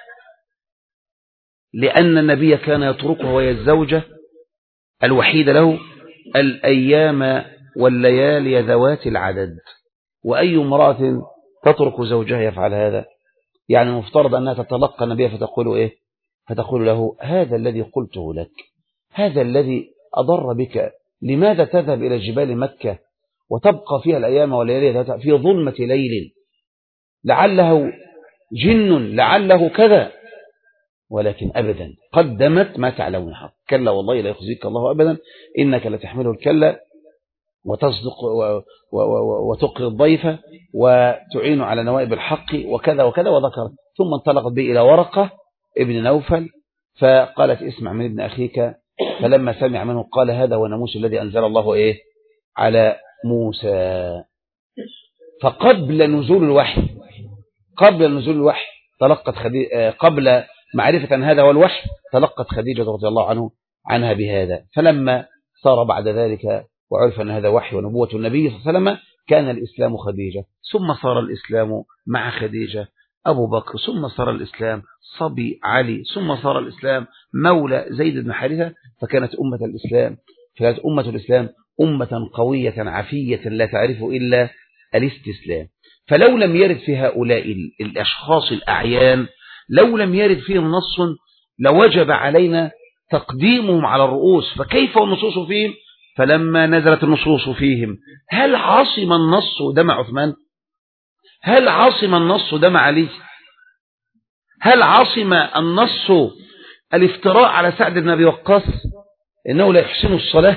لأن النبي كان يتركها وهي الزوجة الوحيدة له الأيام والليالي ذوات العدد. وأي امرأة تترك زوجها يفعل هذا؟ يعني مفترض أنها تتلقى النبي فتقول إيه؟ فتقول له هذا الذي قلته لك، هذا الذي أضر بك، لماذا تذهب إلى جبال مكة وتبقى فيها الأيام والليالي في ظلمة ليل، لعله جن، لعله كذا. ولكن أبدا قدمت ما تعلمون حق. كلا والله لا يخزيك الله أبدا، إنك لتحمله الكلا وتصدق وتقري الضيف وتعين على نوائب الحق وكذا وكذا وذكر. ثم انطلقت به إلى ورقة ابن نوفل فقالت اسمع من ابن أخيك. فلما سمع منه قال هذا هو الناموس الذي أنزل الله إيه على موسى. فقبل نزول الوحي قبل نزول الوحي تلقت خديجة، قبل معرفة أن هذا هو الوحي تلقت خديجة رضي الله عنه عنها بهذا. فلما صار بعد ذلك وعرف أن هذا وحي ونبوة النبي صلى الله عليه وسلم كان الإسلام خديجة، ثم صار الإسلام مع خديجة أبو بكر، ثم صار الإسلام صبي علي، ثم صار الإسلام مولى زيد بن حارثة. فكانت أمة الإسلام فكانت أمة الإسلام أمة قوية عفية لا تعرف إلا الاستسلام. فلو لم يرد في هؤلاء الأشخاص الأعيان، لو لم يرد فيهم نص لوجب علينا تقديمهم على الرؤوس. فكيف النصوص فيهم؟ فلما نزلت النصوص فيهم هل عصم النص دم عثمان؟ هل عصم النص دم علي؟ هل عصم النص الافتراء على سعد بن أبي وقاص إنه لا يحسن الصلاة،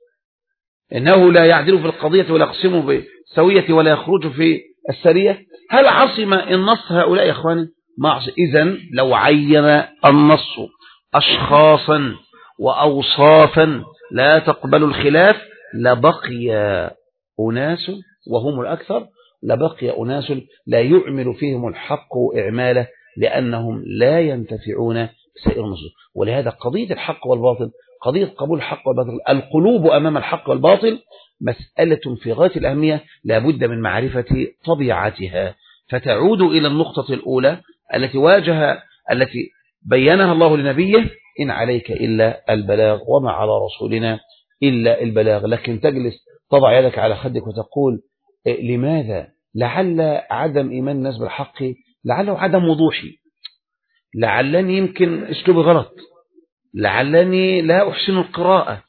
إنه لا يعدل في القضية ولا يقسم بسوية ولا يخرج في السرية؟ هل عصم النص هؤلاء يا إخواني؟ ما عصم. إذن لو عين النص أشخاصا وأوصافا لا تقبل الخلاف لبقي أناس وهم الأكثر، لبقي أناس لا يعمل فيهم الحق إعماله لأنهم لا ينتفعون بسائر النصوص. ولهذا قضية الحق والباطل، قضية قبول الحق والباطل، القلوب أمام الحق والباطل مسألة في غاية الأهمية، لابد من معرفة طبيعتها، فتعود إلى النقطة الأولى التي واجه التي بينها الله لنبيه: إن عليك إلا البلاغ وما على رسولنا إلا البلاغ. لكن تجلس تضع يدك على خدك وتقول لماذا؟ لعل عدم إيمان الناس بالحق، لعله عدم وضوحي، لعلني يمكن أسلوبي غلط، لعلني لا أحسن القراءة،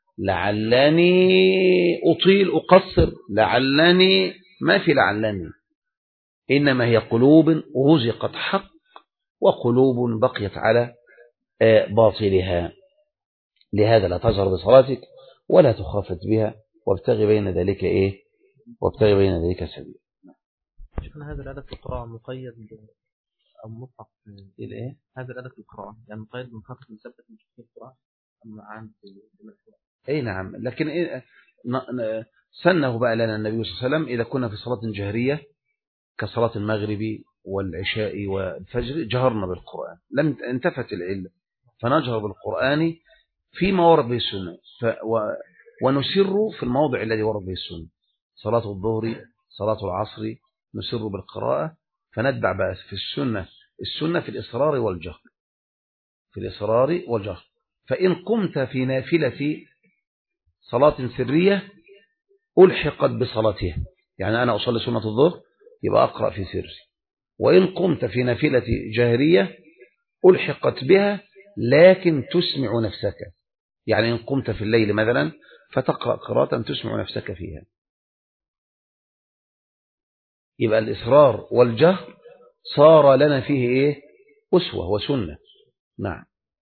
لعلني أطيل أقصر، لعلني ما في لعلني، إنما هي قلوب رزقت حق وقلوب بقيت على باطلها. لهذا لا تجهر بصلاتك ولا تخافت بها، وابتغي بين ذلك إيه وابتغي بين ذلك سبيل. شفنا هذا الأدب في القراءة مقيد أو مطلق الإيه؟ هذا الأدب في القراءة يعني مقيد من فترة مثبت من شخصية القراءة أم عام في الملحوة؟ أي نعم، لكن إيه سنه بقى لنا النبي صلى الله عليه وسلم إذا كنا في صلاة جهرية كصلاة المغرب والعشاء والفجر جهرنا بالقرآن، لم انتفت العلة، فنجهر بالقرآن فيما ورد به السنة، ونسر في الموضع الذي ورد به السنة. صلاة الظهر، صلاة العصر نسر بالقراءة، فنتبع بقى في السنة السنة في الإصرار والجهر، في الإصرار والجهر. فإن قمت في نافلة صلاة سرية ألحقت بصلاتها، يعني أنا أصلي سنة الظهر يبقى أقرأ في سري، وإن قمت في نافلة جاهرية ألحقت بها لكن تسمع نفسك، يعني إن قمت في الليل مثلا فتقرأ قراءة تسمع نفسك فيها. يبقى الإصرار والجهر صار لنا فيه إيه؟ أسوة وسنة. نعم.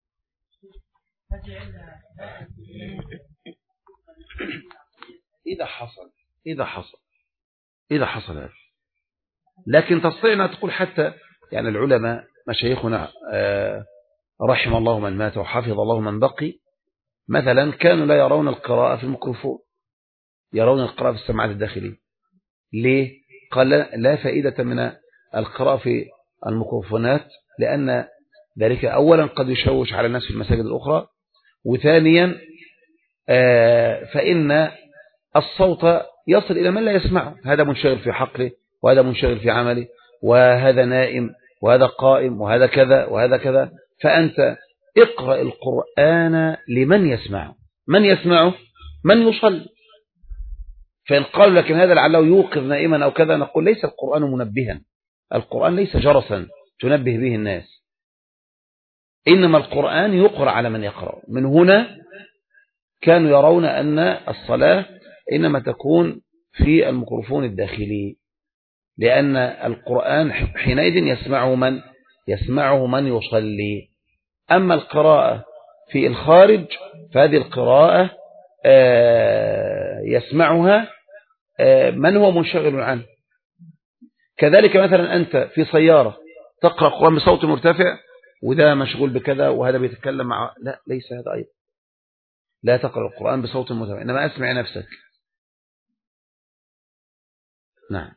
إذا حصل إذا حصل إذا حصل هذا، لكن تستطيع أن تقول حتى يعني العلماء مشايخنا رحم الله من مات وحفظ الله من بقي مثلا كانوا لا يرون القراءة في الميكروفون، يرون القراءة في السماعات الداخلية. ليه؟ قال لا فائدة من القراءة في الميكروفونات، لأن ذلك أولا قد يشوش على الناس في المساجد الأخرى، وثانيا فإن الصوت يصل إلى من لا يسمعه، هذا منشغل في حقله وهذا منشغل في عمله وهذا نائم وهذا قائم وهذا كذا وهذا كذا. فأنت اقرأ القرآن لمن يسمعه، من يسمعه من يصلي. فإن قال لكن هذا لعله يوقظ نائما أو كذا، نقول ليس القرآن منبها، القرآن ليس جرسا تنبه به الناس، إنما القرآن يقرأ على من يقرأ. من هنا كانوا يرون أن الصلاة إنما تكون في الميكروفون الداخلي، لأن القرآن حينئذ يسمعه من يسمعه من يصلي. أما القراءة في الخارج فهذه القراءة يسمعها من هو منشغل عنه. كذلك مثلا أنت في سيارة تقرأ القرآن بصوت مرتفع وده مشغول بكذا وهذا بيتكلم مع، لا ليس هذا أيضا، لا تقرأ القرآن بصوت مرتفع، إنما أسمع نفسك. نعم.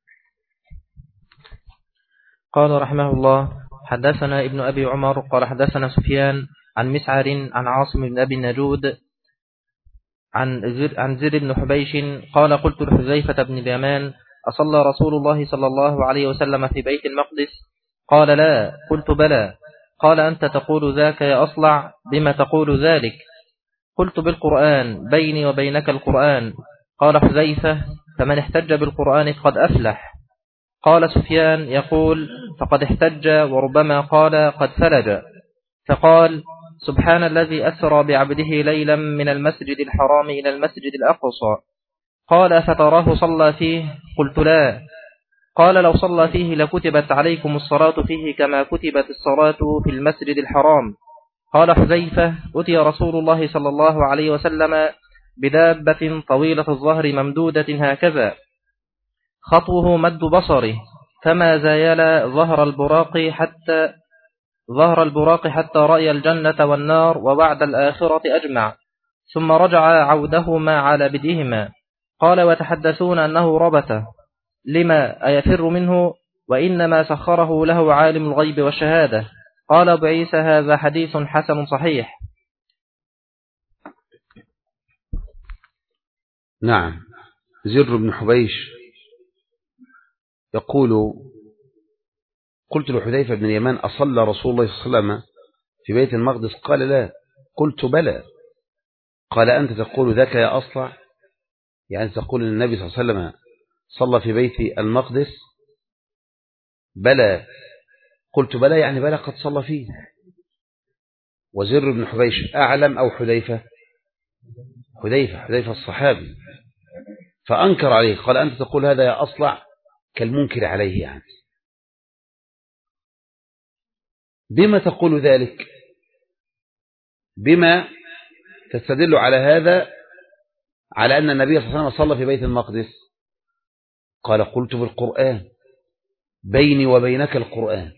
قال رحمه الله: حدثنا ابن أبي عمر قال حدثنا سفيان عن مسعر عن عاصم بن أبي النجود عن زر, عن زر بن حبيش قال: قلت لحذيفة بن اليمان: أصلى رسول الله صلى الله عليه وسلم في بيت المقدس؟ قال: لا. قلت: بلى. قال: أنت تقول ذاك يا أصلع، بما تقول ذلك؟ قلت: بالقرآن، بيني وبينك القرآن. قال حذيفة: فمن احتج بالقرآن قد أفلح. قال سفيان يقول: فقد احتج، وربما قال قد فلج. فقال: سبحان الذي أسرى بعبده ليلا من المسجد الحرام إلى المسجد الأقصى. قال: فتراه صلى فيه؟ قلت: لا. قال: لو صلى فيه لكتبت عليكم الصلاة فيه كما كتبت الصلاة في المسجد الحرام. قال حذيفة: أتي رسول الله صلى الله عليه وسلم بدابة طويلة الظهر ممدودة هكذا، خطوه مد بصره، فما زايل ظهر البراق حتى ظهر البراق حتى رأي الجنة والنار ووعد الآخرة أجمع، ثم رجع عودهما على بدئهما. قال وتحدثون أنه ربته لما أيفر منه وإنما سخره له عالم الغيب والشهادة. قال أبو عيسى هذا حديث حسن صحيح. نعم. زر بن حبيش يقول قلت لحذيفة بن اليمان أصلى رسول الله صلى الله عليه وسلم في بيت المقدس؟ قال لا. قلت بلى. قال أنت تقول ذاك يا أصلع؟ يعني تقول أن النبي صلى الله عليه وسلم صلى في بيت المقدس؟ بلى. قلت بلى يعني بلى قد صلى فيه. وزر بن حبيش أعلم أو حذيفة؟ حذيفة حذيفة الصحابي. فأنكر عليه قال أنت تقول هذا يا أصلع، كالمنكر عليه يعني. بما تقول ذلك؟ بما تستدل على هذا على أن النبي صلى الله عليه وسلم صلى في بيت المقدس؟ قال قلت بالقرآن، بيني وبينك القرآن،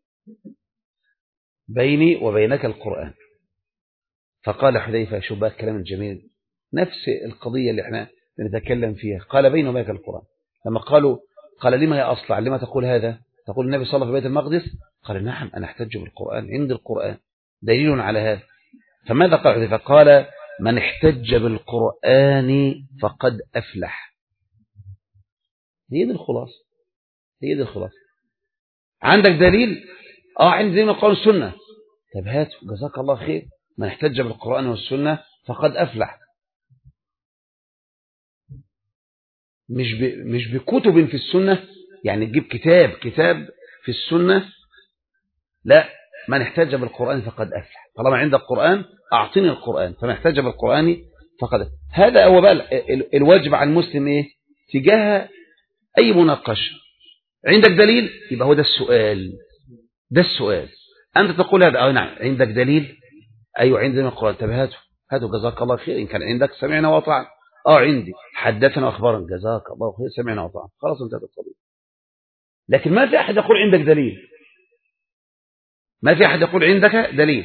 بيني وبينك القرآن. فقال حذيفة شو بقى الكلام الجميل، نفس القضية اللي احنا نتكلم فيها. قال بيني وبينك القرآن. لما قالوا قال لما يا أصلع لما تقول هذا؟ تقول النبي صلى في بيت المقدس؟ قال نعم أنا احتج بالقرآن، عند القرآن دليل على هذا. فماذا قال حذيفة؟ قال من احتج بالقرآن فقد أفلح. هي دي الخلاصة، هي دي الخلاصة. عندك دليل؟ اه عندي دليل من القرآن والسنة. طب هات جزاك الله خير. من احتج بالقرآن والسنة فقد أفلح. مش ب... مش بكتب في السنة، يعني تجيب كتاب كتاب في السنة، لا، من احتج بالقرآن فقد أفلح. طالما عندك القرآن أعطني القرآن. فمن احتج بالقرآن فقد أفلح. هذا هو بقى الواجب على المسلم إيه تجاه أي مناقشة. عندك دليل؟ يبقى هو ده السؤال، ده السؤال. أنت تقول هذا أو نعم عندك دليل؟ أيوة عندنا القرآن. طب هاته هاته جزاك الله خير. إن كان عندك سمعنا وطعنا. اه عندي حدثنا واخبرنا جزاك الله خير سمعنا وطعنا. خلاص انتهت القضيه. لكن ما في احد يقول عندك دليل، ما في احد يقول عندك دليل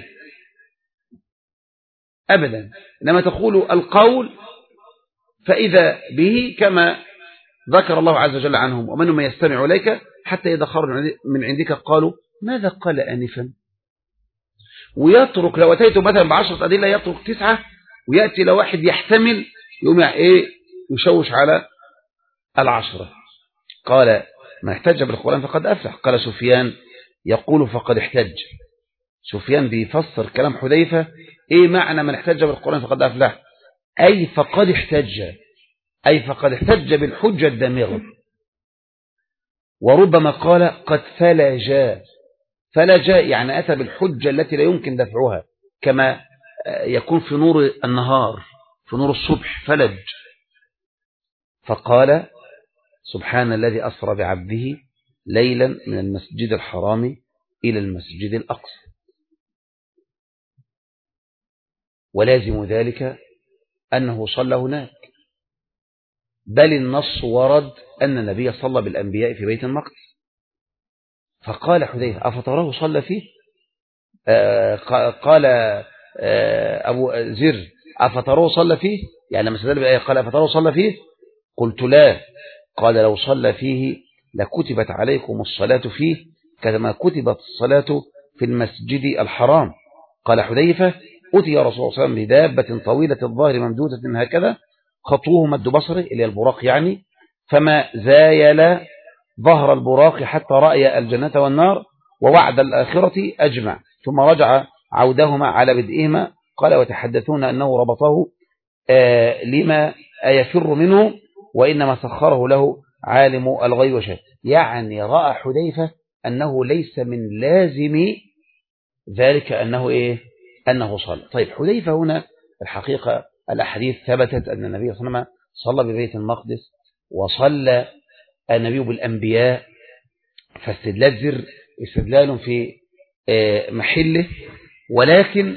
ابدا. انما تقول القول فاذا به كما ذكر الله عز وجل عنهم ومنهم من يستمع اليك حتى اذا خرجوا من عندك قالوا ماذا قال انفا. ويترك لو اتيت مثلا بعشرة ادله يترك تسعه وياتي لو واحد يحتمل يقوم ايه يشوش على العشرة. قال من احتج بالقرآن فقد أفلح. قال سفيان يقول فقد احتج. سفيان بيفسر كلام حذيفة ايه معنى من احتج بالقرآن فقد أفلح؟ أي فقد احتج، أي فقد احتج بالحجة الدامغة. وربما قال قد فلج. فلج يعني أتى بالحجة التي لا يمكن دفعها، كما يكون في نور النهار في نور الصبح فلج. فقال سبحان الذي أسرى بعبده ليلا من المسجد الحرام إلى المسجد الأقصى. ولازم ذلك أنه صلى هناك، بل النص ورد أن النبي صلى بالأنبياء في بيت المقدس. فقال حذيفة أفتراه صلى فيه؟ آه قال آه أبو زر أفتراه صلى فيه؟ يعني لما سأل بآية قال أفتراه صلى فيه؟ قلت لا. قال لو صلى فيه لكتبت عليكم الصلاة فيه كما كتبت الصلاة في المسجد الحرام. قال حذيفة أتي يا رسول الله صلى الله عليه وسلم بدابة طويلة الظهر ممدودة هكذا خطوه مد بصره إلى البراق يعني، فما زايل ظهر البراق حتى رأي الجنة والنار ووعد الآخرة أجمع، ثم رجع عودهما على بدئهما. قال وتحدثون أنه ربطه آه لما يفر منه وإنما سخره له عالم الغيب والشهادة. يعني رأى حذيفة أنه ليس من لازم ذلك أنه إيه أنه صلى. طيب حذيفة هنا الحقيقة الأحاديث ثبتت أن النبي صلى الله عليه وسلم صلى ببيت المقدس وصلى النبي بالأنبياء، فاستدلال زر استدلال في محله. ولكن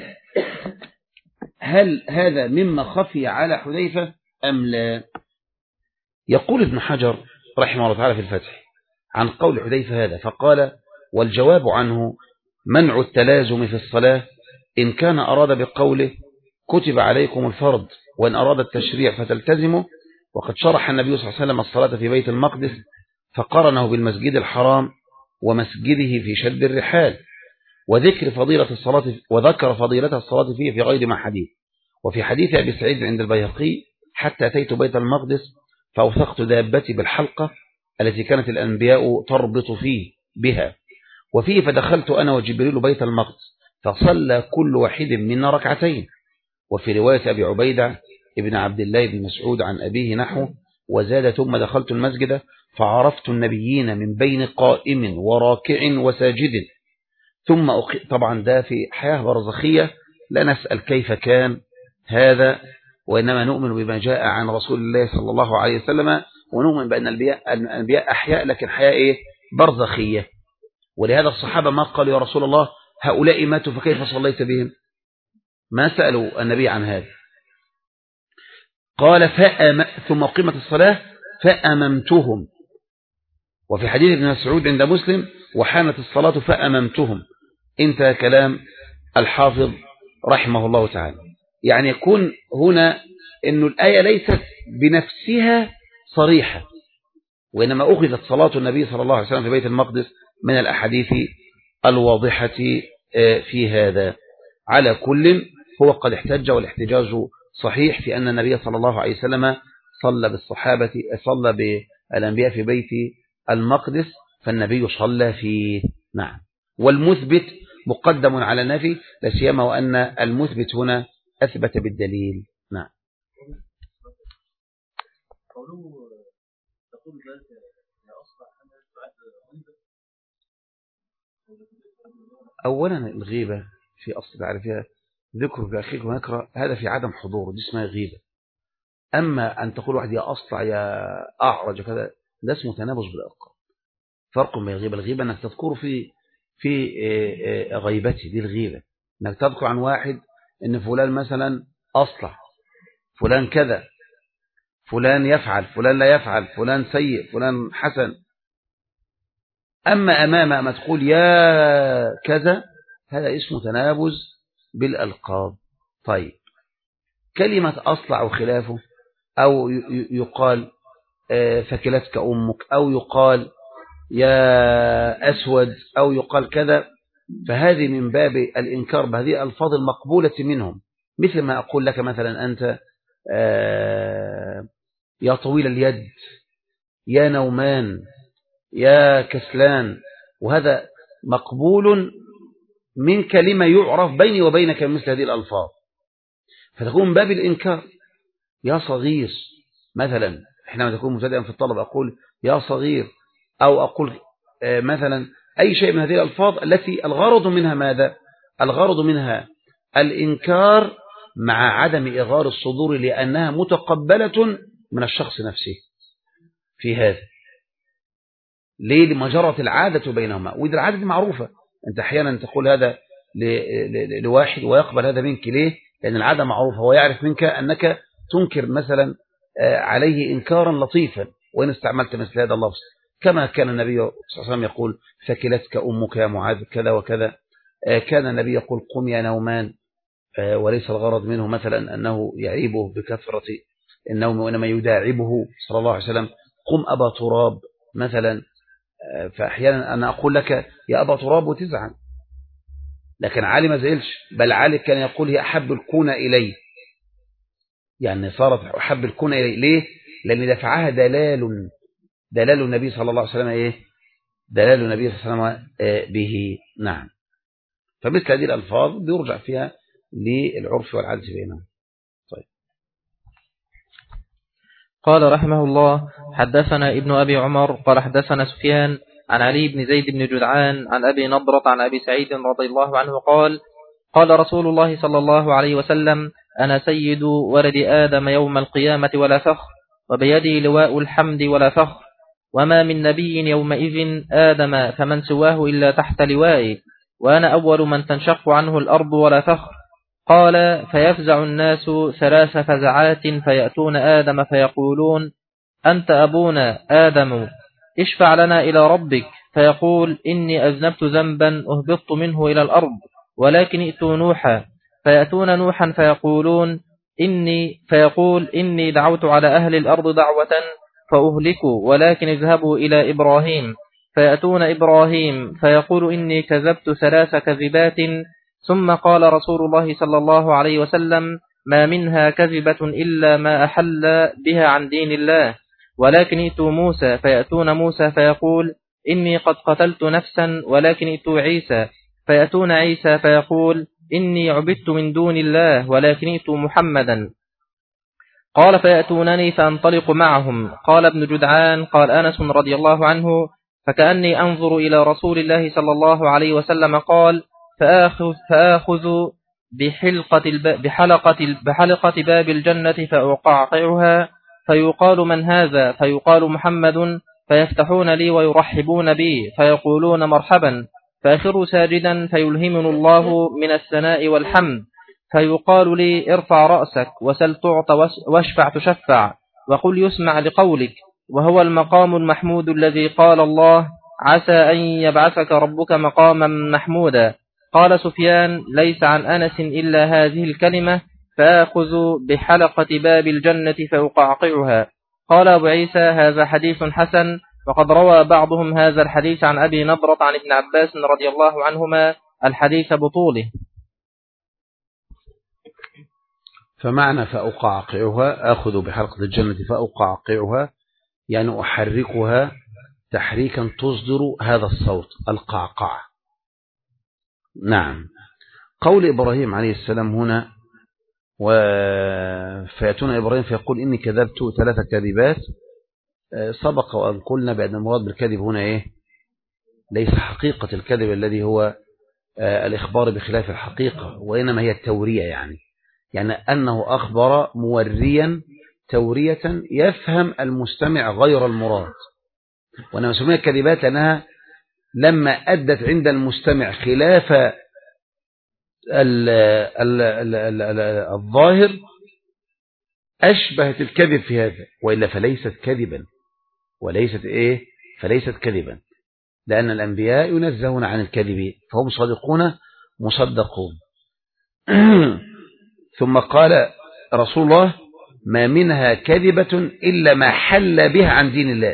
هل هذا مما خفي على حذيفة أم لا؟ يقول ابن حجر رحمه الله تعالى في الفتح عن قول حذيفة هذا، فقال: والجواب عنه منع التلازم في الصلاة إن كان أراد بقوله كتب عليكم الفرض، وإن أراد التشريع فتلتزمه. وقد شرح النبي صلى الله عليه وسلم الصلاة في بيت المقدس فقرنه بالمسجد الحرام ومسجده في شد الرحال، وذكر فضيلة الصلاة وذكر فضيلة الصلاة فيه في غير ما حديث. وفي حديث أبي سعيد عند البيهقي: حتى أتيت بيت المقدس فأوثقت دابتي بالحلقة التي كانت الأنبياء تربط فيه بها، وفيه فدخلت أنا وجبريل بيت المقدس فصلى كل واحد منا ركعتين. وفي رواية أبي عبيدة ابن عبد الله بن مسعود عن أبيه نحو: وزاد: ثم دخلت المسجد فعرفت النبيين من بين قائم وراكع وساجد. ثم أقي... طبعا ده في حياة برزخية، لا نسأل كيف كان هذا، وإنما نؤمن بما جاء عن رسول الله صلى الله عليه وسلم، ونؤمن بأن الأنبياء أحياء، لكن حياة إيه؟ برزخية. ولهذا الصحابة ما قالوا: يا رسول الله هؤلاء ماتوا فكيف صليت بهم؟ ما سألوا النبي عن هذا. قال: فأم... ثم قيمت الصلاة فأممتهم. وفي حديث ابن مسعود عند مسلم: وحانت الصلاة فأممتهم. انتهى كلام الحافظ رحمه الله تعالى. يعني يكون هنا أن الآية ليست بنفسها صريحة، وإنما أخذت صلاة النبي صلى الله عليه وسلم في بيت المقدس من الأحاديث الواضحة في هذا. على كل هو قد احتج، والاحتجاج صحيح في أن النبي صلى الله عليه وسلم صلى بالصحابة صلى بالأنبياء في بيت المقدس، فالنبي صلى فيه. نعم. والمثبت مقدم على النفي، لا سيما وأن المثبت هنا أثبت بالدليل. نعم. أولا الغيبة في أصل تعرفها ذكر في أخيك ونكره، هذا في عدم حضور، دي اسمها غيبة. أما أن تقول واحد يا أصلع يا أعرج كذا، ده اسمه تنابز بالألقاب. فرق بين الغيبة، الغيبة أنك تذكره في في غيبته، دي الغيبة، أنك تذكر عن واحد أن فلان مثلا أصلع، فلان كذا، فلان يفعل، فلان لا يفعل، فلان سيء، فلان حسن. أما أمام ما تقول يا كذا، هذا اسمه تنابز بالألقاب. طيب، كلمة أصلع وخلافه، أو يقال فكلتك أمك، أو يقال يا أسود، أو يقال كذا، فهذه من باب الإنكار بهذه الألفاظ المقبولة منهم. مثل ما أقول لك مثلا أنت يا طويل اليد، يا نومان، يا كسلان، وهذا مقبول من كلمة يعرف بيني وبينك مثل هذه الألفاظ، فتكون من باب الإنكار. يا صغير مثلا، حينما تكون مبتدئا في الطلب أقول يا صغير، أو أقول مثلا أي شيء من هذه الألفاظ التي الغرض منها ماذا؟ الغرض منها الإنكار مع عدم إغار الصدور، لأنها متقبلة من الشخص نفسه في هذا. ليه؟ لما جرت العادة بينهما، وإذا العادة معروفة. أنت أحيانا تقول هذا لواحد ويقبل هذا منك، ليه؟ لأن العادة معروفة، هو يعرف منك أنك تنكر مثلا عليه إنكارا لطيفا وإن استعملت مثل هذا اللفظ، كما كان النبي صلى الله عليه وسلم يقول فكلتك أمك يا معاذ كذا وكذا. كان النبي يقول قم يا نومان، وليس الغرض منه مثلا أنه يعيبه بكثرة النوم، وإنما يداعبه صلى الله عليه وسلم قم أبا تراب مثلا. فأحيانا أنا أقول لك يا أبا تراب وتزعل، لكن علي ما زعلش، بل علي كان يقول هي أحب الكون إلي، يعني صارت أحب الكون إلي. ليه؟ لأن دفعها دلال دلال النبي صلى الله عليه وسلم إيه؟ دلال النبي صلى الله عليه وسلم به. نعم. فمثل هذه الألفاظ بيرجع فيها للعرف والعادة بينهم. طيب. قال رحمه الله: حدثنا ابن أبي عمر قال حدثنا سفيان عن علي بن زيد بن جدعان عن أبي نضرة عن أبي سعيد رضي الله عنه قال: قال رسول الله صلى الله عليه وسلم: أنا سيد ولد آدم يوم القيامة ولا فخر، وبيدي لواء الحمد ولا فخر، وما من نبي يومئذ آدم فمن سواه إلا تحت لوائي، وأنا أول من تنشق عنه الأرض ولا فخر. قال: فيفزع الناس ثلاث فزعات، فيأتون آدم فيقولون: أنت أبونا آدم، اشفع لنا إلى ربك، فيقول إني أذنبت ذنبا أهبطت منه إلى الأرض، ولكن ائتوا نوحا، فيأتون نوحا فيقولون إني فيقول إني دعوت على أهل الأرض دعوة فأهلكوا، ولكن اذهبوا إلى إبراهيم، فيأتون إبراهيم فيقول إني كذبت ثلاث كذبات، ثم قال رسول الله صلى الله عليه وسلم ما منها كذبة إلا ما أحل بها عن دين الله، ولكن ائتوا موسى، فيأتون موسى فيقول إني قد قتلت نفسا، ولكن ائتوا عيسى، فيأتون عيسى فيقول إني عبدت من دون الله، ولكن ائتوا محمدا. قال فيأتونني فأنطلق معهم. قال ابن جدعان قال أنس رضي الله عنه فكأني أنظر إلى رسول الله صلى الله عليه وسلم قال فآخذ, فآخذ بحلقة, بحلقة, بحلقة باب الجنة فأقعقعها، فيقال من هذا؟ فيقال محمد، فيفتحون لي ويرحبون بي فيقولون مرحبا، فأخر ساجدا فيلهمني الله من الثناء والحمد، فيقال لي ارفع رأسك وسل تعط واشفع تشفع وقل يسمع لقولك، وهو المقام المحمود الذي قال الله عسى أن يبعثك ربك مقاما محمودا. قال سفيان ليس عن أنس إلا هذه الكلمة فآخذ بحلقة باب الجنة فأقعقعها. قال أبو عيسى هذا حديث حسن، وقد روى بعضهم هذا الحديث عن أبي نضرة عن ابن عباس رضي الله عنهما الحديث بطوله. فمعنى فأقعقعها أخذ بحلقة الجنة فأقعقعها يعني أحركها تحريكا تصدر هذا الصوت القعقع. نعم. قول إبراهيم عليه السلام هنا وفيأتون إبراهيم فيقول إني كذبت ثلاث كذبات، سبق وأن قلنا بأن المراد بالكذب هنا إيه؟ ليس حقيقة الكذب الذي هو الإخبار بخلاف الحقيقة، وإنما هي التورية، يعني يعني أنه أخبر موريا تورية يفهم المستمع غير المراد. وأنا مسميها الكذبات لأنها لما أدت عند المستمع خلاف ال ال ال ال ال الظاهر أشبهت الكذب في هذا، وإلا فليست كذبا، وليست إيه فليست كذبا، لأن الأنبياء ينزهون عن الكذب فهم صادقون مصدقون. ثم قال رسول الله ما منها كذبة إلا ما حل بها عن دين الله،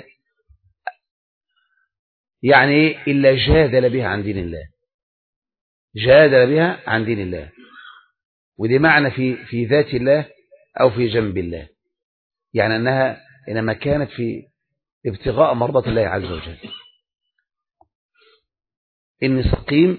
يعني إلا جادل بها عن دين الله، جادل بها عن دين الله، ودي معنى في في ذات الله أو في جنب الله، يعني أنها إنما كانت في ابتغاء مرضات الله عز وجل. إني سقيم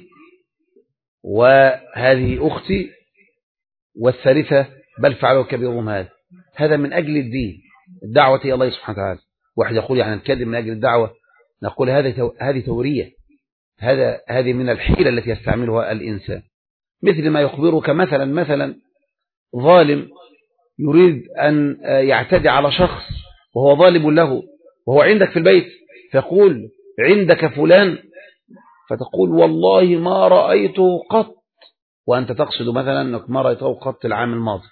وهذه أختي والثالثة بل فعلوا كبيرهم هذا، هذا من أجل الدين الدعوة إلى الله سبحانه وتعالى. واحد يقول يعني الكذب من أجل الدعوة، نقول هذه هذه تورية، هذا هذه من الحيلة التي يستعملها الإنسان، مثل ما يخبرك مثلا مثلا ظالم يريد أن يعتدي على شخص وهو ظالم له وهو عندك في البيت، فيقول عندك فلان، فتقول والله ما رأيته قط، وأنت تقصد مثلا أنك ما رأيته قط العام الماضي،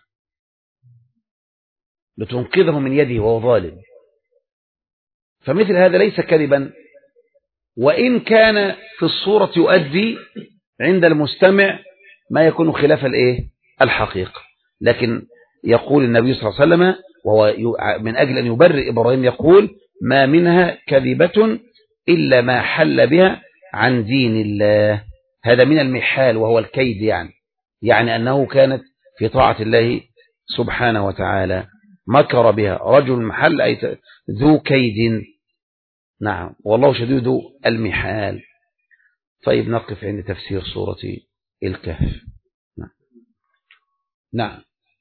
لتنقذه من يده وهو ظالم. فمثل هذا ليس كذبا، وإن كان في الصورة يؤدي عند المستمع ما يكون خلاف الايه الحقيقة، لكن يقول النبي صلى الله عليه وسلم وهو من أجل أن يبرئ إبراهيم يقول ما منها كذبة إلا ما حل بها عن دين الله، هذا من المحال وهو الكيد، يعني يعني أنه كانت في طاعة الله سبحانه وتعالى، مكر بها رجل محل أي ذو كيد. نعم، والله شديد المحال. طيب نقف عند تفسير سورة الكهف. نعم, نعم.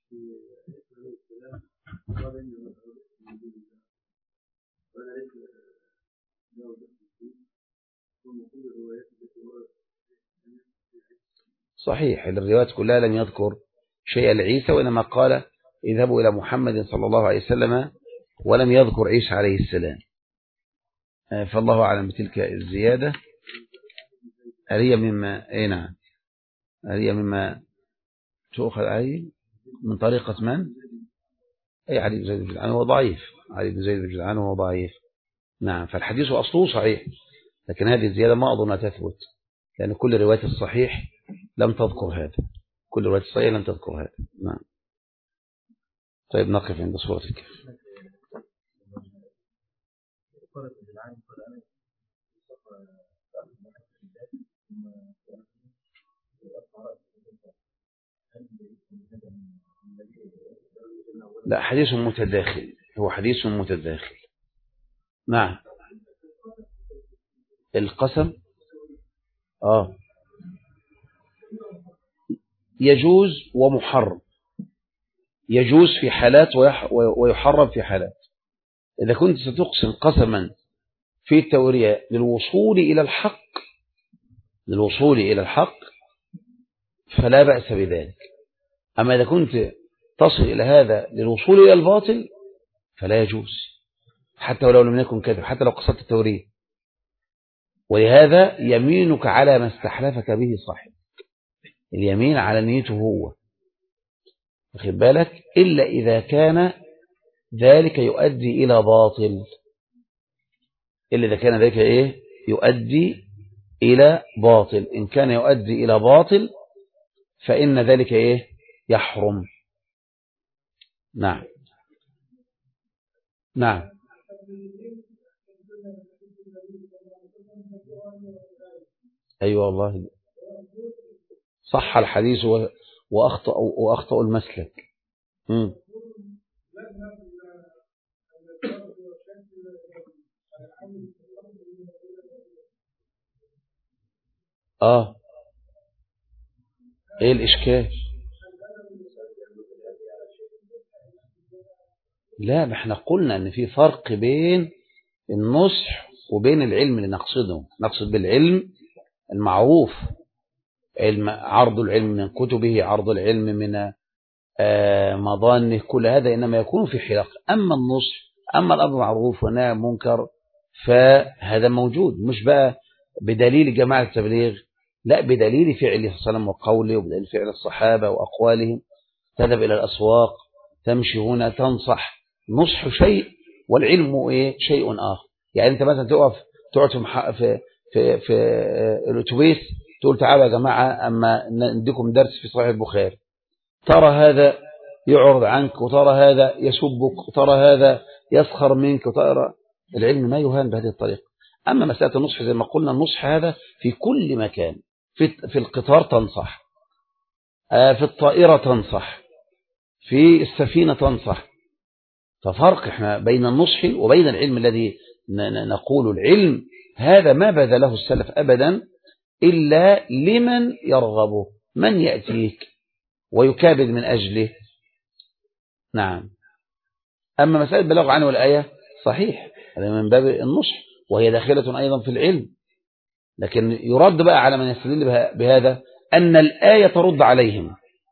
صحيح، الروايات كلها لم يذكر شيء لعيسى، وإنما قال اذهبوا إلى محمد صلى الله عليه وسلم، ولم يذكر عيسى عليه السلام. فالله أعلم بتلك الزيادة. هل هي مما اي نعم هل هي مما تؤخذ عليه من طريقة من؟ أي علي بن زيد بن جدعان هو ضعيف، علي بن زيد بن جدعان هو ضعيف. نعم. فالحديث أصله صحيح، لكن هذه الزيادة ما أظنها تثبت، لأن كل رواية الصحيح لم تذكر هذا، كل رواية الصحيح لم تذكر هذا. نعم. طيب نقف عند سورة الكهف. لا، حديث متداخل، هو حديث متداخل. نعم. القسم آه يجوز ومحرم، يجوز في حالات ويحرم في حالات. إذا كنت ستقسم قسما في التورية للوصول إلى الحق للوصول إلى الحق فلا بأس بذلك. أما إذا كنت تصل إلى هذا للوصول إلى الباطل فلا يجوز، حتى ولو لم يكن كذب، حتى لو قصدت التورية. ولهذا يمينك على ما استحلفك به صاحب، اليمين على نيته هو، واخد بالك، إلا إذا كان ذلك يؤدي إلى باطل، إلا إذا كان ذلك إيه يؤدي إلى باطل. إن كان يؤدي إلى باطل فإن ذلك إيه يحرم. نعم. نعم. أيوة والله صح الحديث وأخطأ وأخطأ المسلك. مم. آه إيه الإشكال؟ لا، ما احنا قلنا ان في فرق بين النصح وبين العلم اللي نقصده. نقصد بالعلم المعروف، علم عرض العلم من كتبه، عرض العلم من مظانه، كل هذا إنما يكون في حلق. أما النصح، أما الأمر معروف ونهي عن منكر فهذا موجود، مش بقى بدليل جماعة التبليغ، لا، بدليل فعله صلى الله عليه وسلم وقوله، وبدليل فعل الصحابة وأقوالهم. تذهب إلى الأسواق، تمشي هنا، تنصح. نصح شيء والعلم إيه شيء آخر. يعني أنت مثلا تقف تقعد في في في, في الأتوبيس تقول تعالوا يا جماعة أما نديكم درس في صحيح البخاري، ترى هذا يعرض عنك، وترى هذا يسبك، وترى هذا يسخر منك، وترى العلم ما يهان بهذه الطريقة. أما مسألة النصح زي ما قلنا، النصح هذا في كل مكان، في, في القطار تنصح، في الطائرة تنصح، في السفينة تنصح. ففرق احنا بين النصح وبين العلم الذي نقول العلم هذا ما بذله السلف أبدا إلا لمن يرغبه، من يأتيك ويكابد من أجله. نعم. أما مسألة بلاغ عنه والآية صحيح، هذا من باب النصح وهي داخلة أيضا في العلم، لكن يرد بقى على من يستدل بهذا أن الآية ترد عليهم.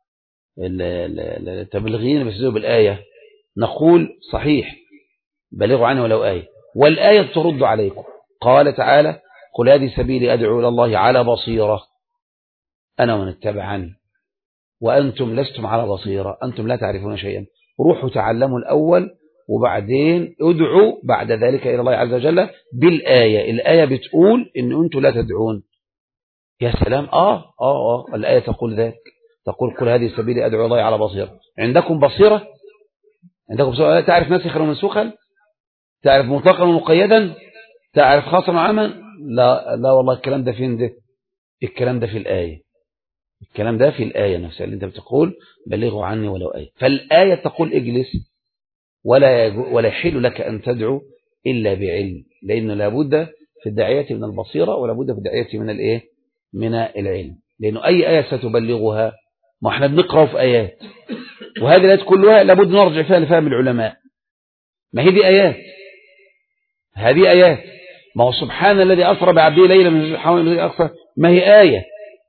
التبلغيين بيستدلوا بالآية، نقول صحيح بلغوا عنه ولو آية، والآية ترد عليكم. قال تعالى قل هذه سبيلي أدعو إلى الله على بصيرة أنا ومن اتبعني وأنتم لستم على بصيرة، أنتم لا تعرفون شيئا، روحوا تعلموا الأول وبعدين ادعوا بعد ذلك إلى الله عز وجل بالآية. الآية بتقول إن أنتم لا تدعون. يا سلام. آه آه آه الآية تقول ذلك، تقول قل هذه سبيلي أدعو الله على بصيرة. عندكم بصيرة؟ عندكم بصيرة؟ تعرف ناسخا ومنسوخا؟ تعرف مطلقا ومقيدا؟ تعرف خاصا وعاما؟ لا لا والله، الكلام ده فين؟ ده الكلام ده في الآية، الكلام ده في الآية نفسها اللي انت بتقول بلغوا عني ولو آية. فالآية تقول اجلس ولا ولا يحل لك أن تدعو إلا بعلم، لأنه لابد في الداعية من البصيرة ولابد في الداعية من الإيه؟ من العلم. لأنه أي آية ستبلغها، ما احنا بنقرأ في آيات، وهذه الآيات كلها لابد نرجع فيها لفهم العلماء. ما هي دي آيات، هذه آيات. ما هو سبحان الذي أسرى بعبده ليلا من الحرام الذي أقصى، ما هي آية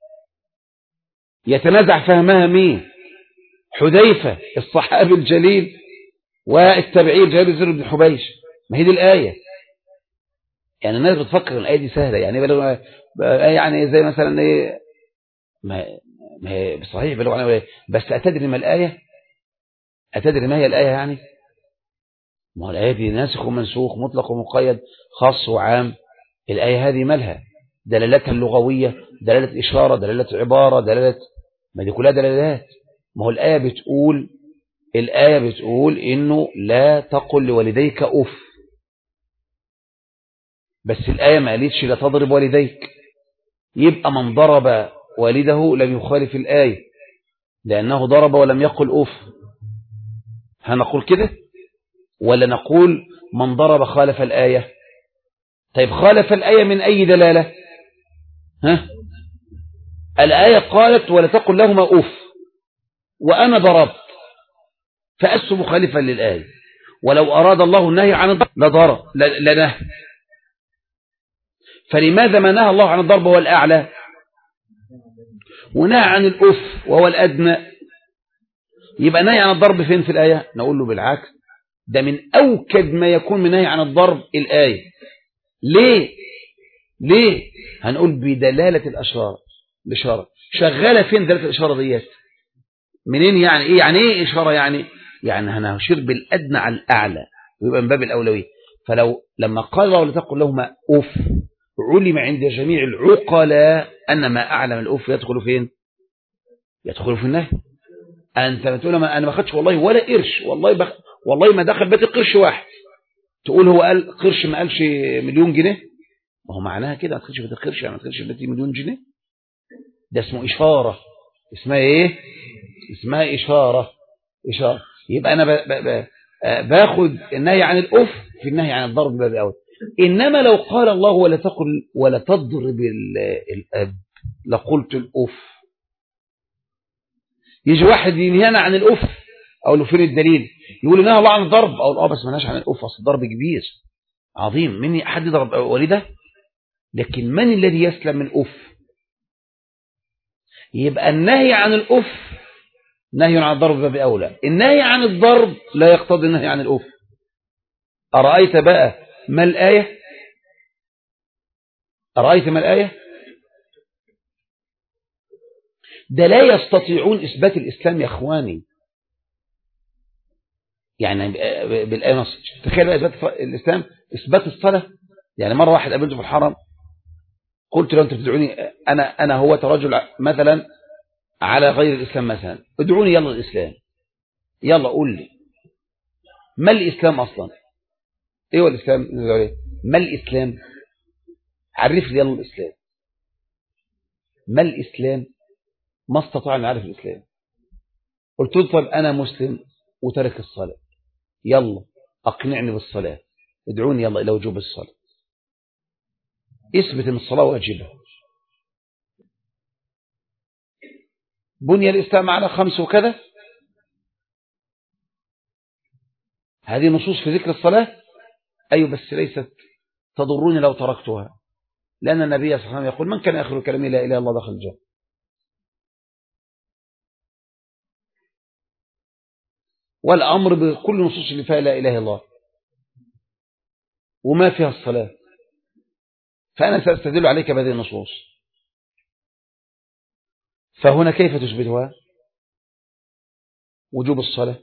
يتنازع فهمها مين؟ حذيفة الصحابي الجليل والتابعي الجليل زر بن حبيش. ما هي دي الآية. يعني الناس بتفكر الآية دي سهلة، يعني بلغ يعني زي مثلا ايه، ما ما هي بصحيح بلغ عنها، بس أتدري ما الآية؟ أتدري ما هي الآية؟ يعني ما هو الآية دي ناسخ ومنسوخ، مطلق ومقيد، خاص وعام. الآية هذه مالها؟ دلالتها اللغوية، دلالة إشارة، دلالة عبارة، دلالة، ما دي كلها دلالات. ما هو الآية بتقول الآية بتقول إنه لا تقل لوالديك أف، بس الآية ما قالتش لا تضرب والديك. يبقى من ضرب والده لم يخالف الآية لأنه ضرب ولم يقل أف. هنقول كده ولا نقول من ضرب خالف الآية؟ طيب خالف الآية من أي دلالة؟ ها؟ الآية قالت ولا تقل لهما أف، وأنا ضربت فأس مخالفا للآية. ولو أراد الله النهي عن الضرب لضرب لنهي. فلماذا ما نهى الله عن الضرب هو الأعلى ونهى عن الأف وهو الأدنى؟ يبقى نهي عن الضرب فين في الآية؟ نقول له بالعكس، ده من أوكد ما يكون من نهي عن الضرب الآية. ليه؟ ليه؟ هنقول بدلالة الأشارة. الإشارة شغالة فين دلالة الإشارة ديت؟ منين يعني؟ إيه يعني إيه إشارة؟ يعني يعني هنشير بالأدنى على الأعلى ويبقى من باب الأولوية. فلو لما قال الله ولا تقل لهما أف، علم عند جميع العقلاء أن ما أعلى من الأف يدخل فين؟ يدخل في النهي. أنت بتقول ما أنا ما خدش والله ولا قرش، والله بخ... والله ما دخل بيتي قرش واحد، تقول هو قال قرش ما قالش مليون جنيه؟ ما هو معناها كده ما تدخلش بيتي قرش يعني ما تدخلش بيتي مليون جنيه. ده اسمه إشارة. اسمها إيه؟ اسمها إشارة. إشارة. يبقى أنا ب... ب... ب... باخد النهي عن الأف في النهي عن الضرب باب أول. إنما لو قال الله ولا تقل ولا تضرب الأب لقلت الأف. يجي واحد ينهينا عن الأف أقول له فين الدليل؟ يقول لي نهى الله عن الضرب، أقول اه بس ما نهاش عن الأف، أصل الضرب كبير عظيم، مني أحد يضرب والده؟ لكن من الذي يسلم من أف؟ يبقى النهي عن الأف نهي عن الضرب باب أولى. النهي عن الضرب لا يقتضي النهي عن الأف. أرأيت بقى ما الآية؟ أرأيت ما الآية؟ ده لا يستطيعون إثبات الإسلام يا أخواني. يعني بالآية نص تخيل بقى إثبات الإسلام، إثبات الصلاة. يعني مرة واحد قابلته في الحرم، قلت له أنت بتدعوني أنا أنا هو رجل مثلا على غير الإسلام مثلا، ادعوني يلا الإسلام، يلا قول لي ما الإسلام أصلا؟ إيه هو الإسلام؟ ما الإسلام؟ عرف لي يلا الإسلام. ما الإسلام؟ ما استطاع أن يعرف الإسلام. قلت له طيب أنا مسلم وترك الصلاة، يلا أقنعني بالصلاة، ادعوني يلا إلى وجوب الصلاة، اثبت أن الصلاة واجبة. بني الإسلام على خمس وكذا، هذه نصوص في ذكر الصلاة. أيوة بس ليست تضرني لو تركتها، لأن النبي صلى الله عليه وسلم يقول من كان آخر كلامه لا إله إلا الله دخل الجنة. والأمر بكل نصوص اللي فيها لا إله إلا الله وما فيها الصلاة، فأنا سأستدل عليك بهذه النصوص. فهنا كيف تثبتها؟ وجوب الصلاة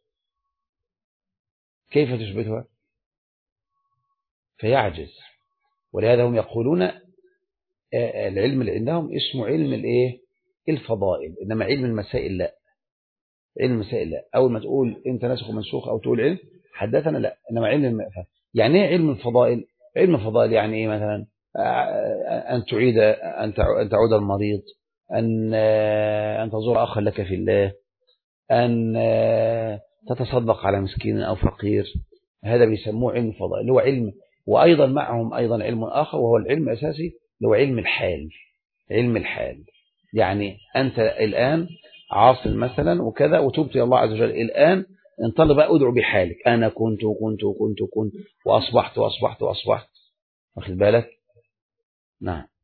كيف تثبتها؟ فيعجز. ولهذا هم يقولون العلم اللي عندهم اسمه علم الايه؟ الفضائل، انما علم المسائل لا. علم المسائل لا. اول ما تقول انت ناسخ ومنسوخ او تقول علم حدثنا لا، انما علم الم... يعني ايه علم الفضائل؟ علم الفضائل يعني ايه؟ مثلا ان تعيد ان تعود المريض، ان ان تزور اخا لك في الله، ان تتصدق على مسكين او فقير. هذا بيسموه علم الفضائل اللي هو علم. وايضا معهم ايضا علم اخر وهو العلم الاساسي اللي هو علم الحال. علم الحال يعني أنت الآن عاصل مثلا وكذا وتبت إلى الله عز وجل، الآن انطلق بقى أدعو بحالك، أنا كنت وكنت وكنت وكنت وأصبحت وأصبحت وأصبحت. واخد بالك؟ نعم.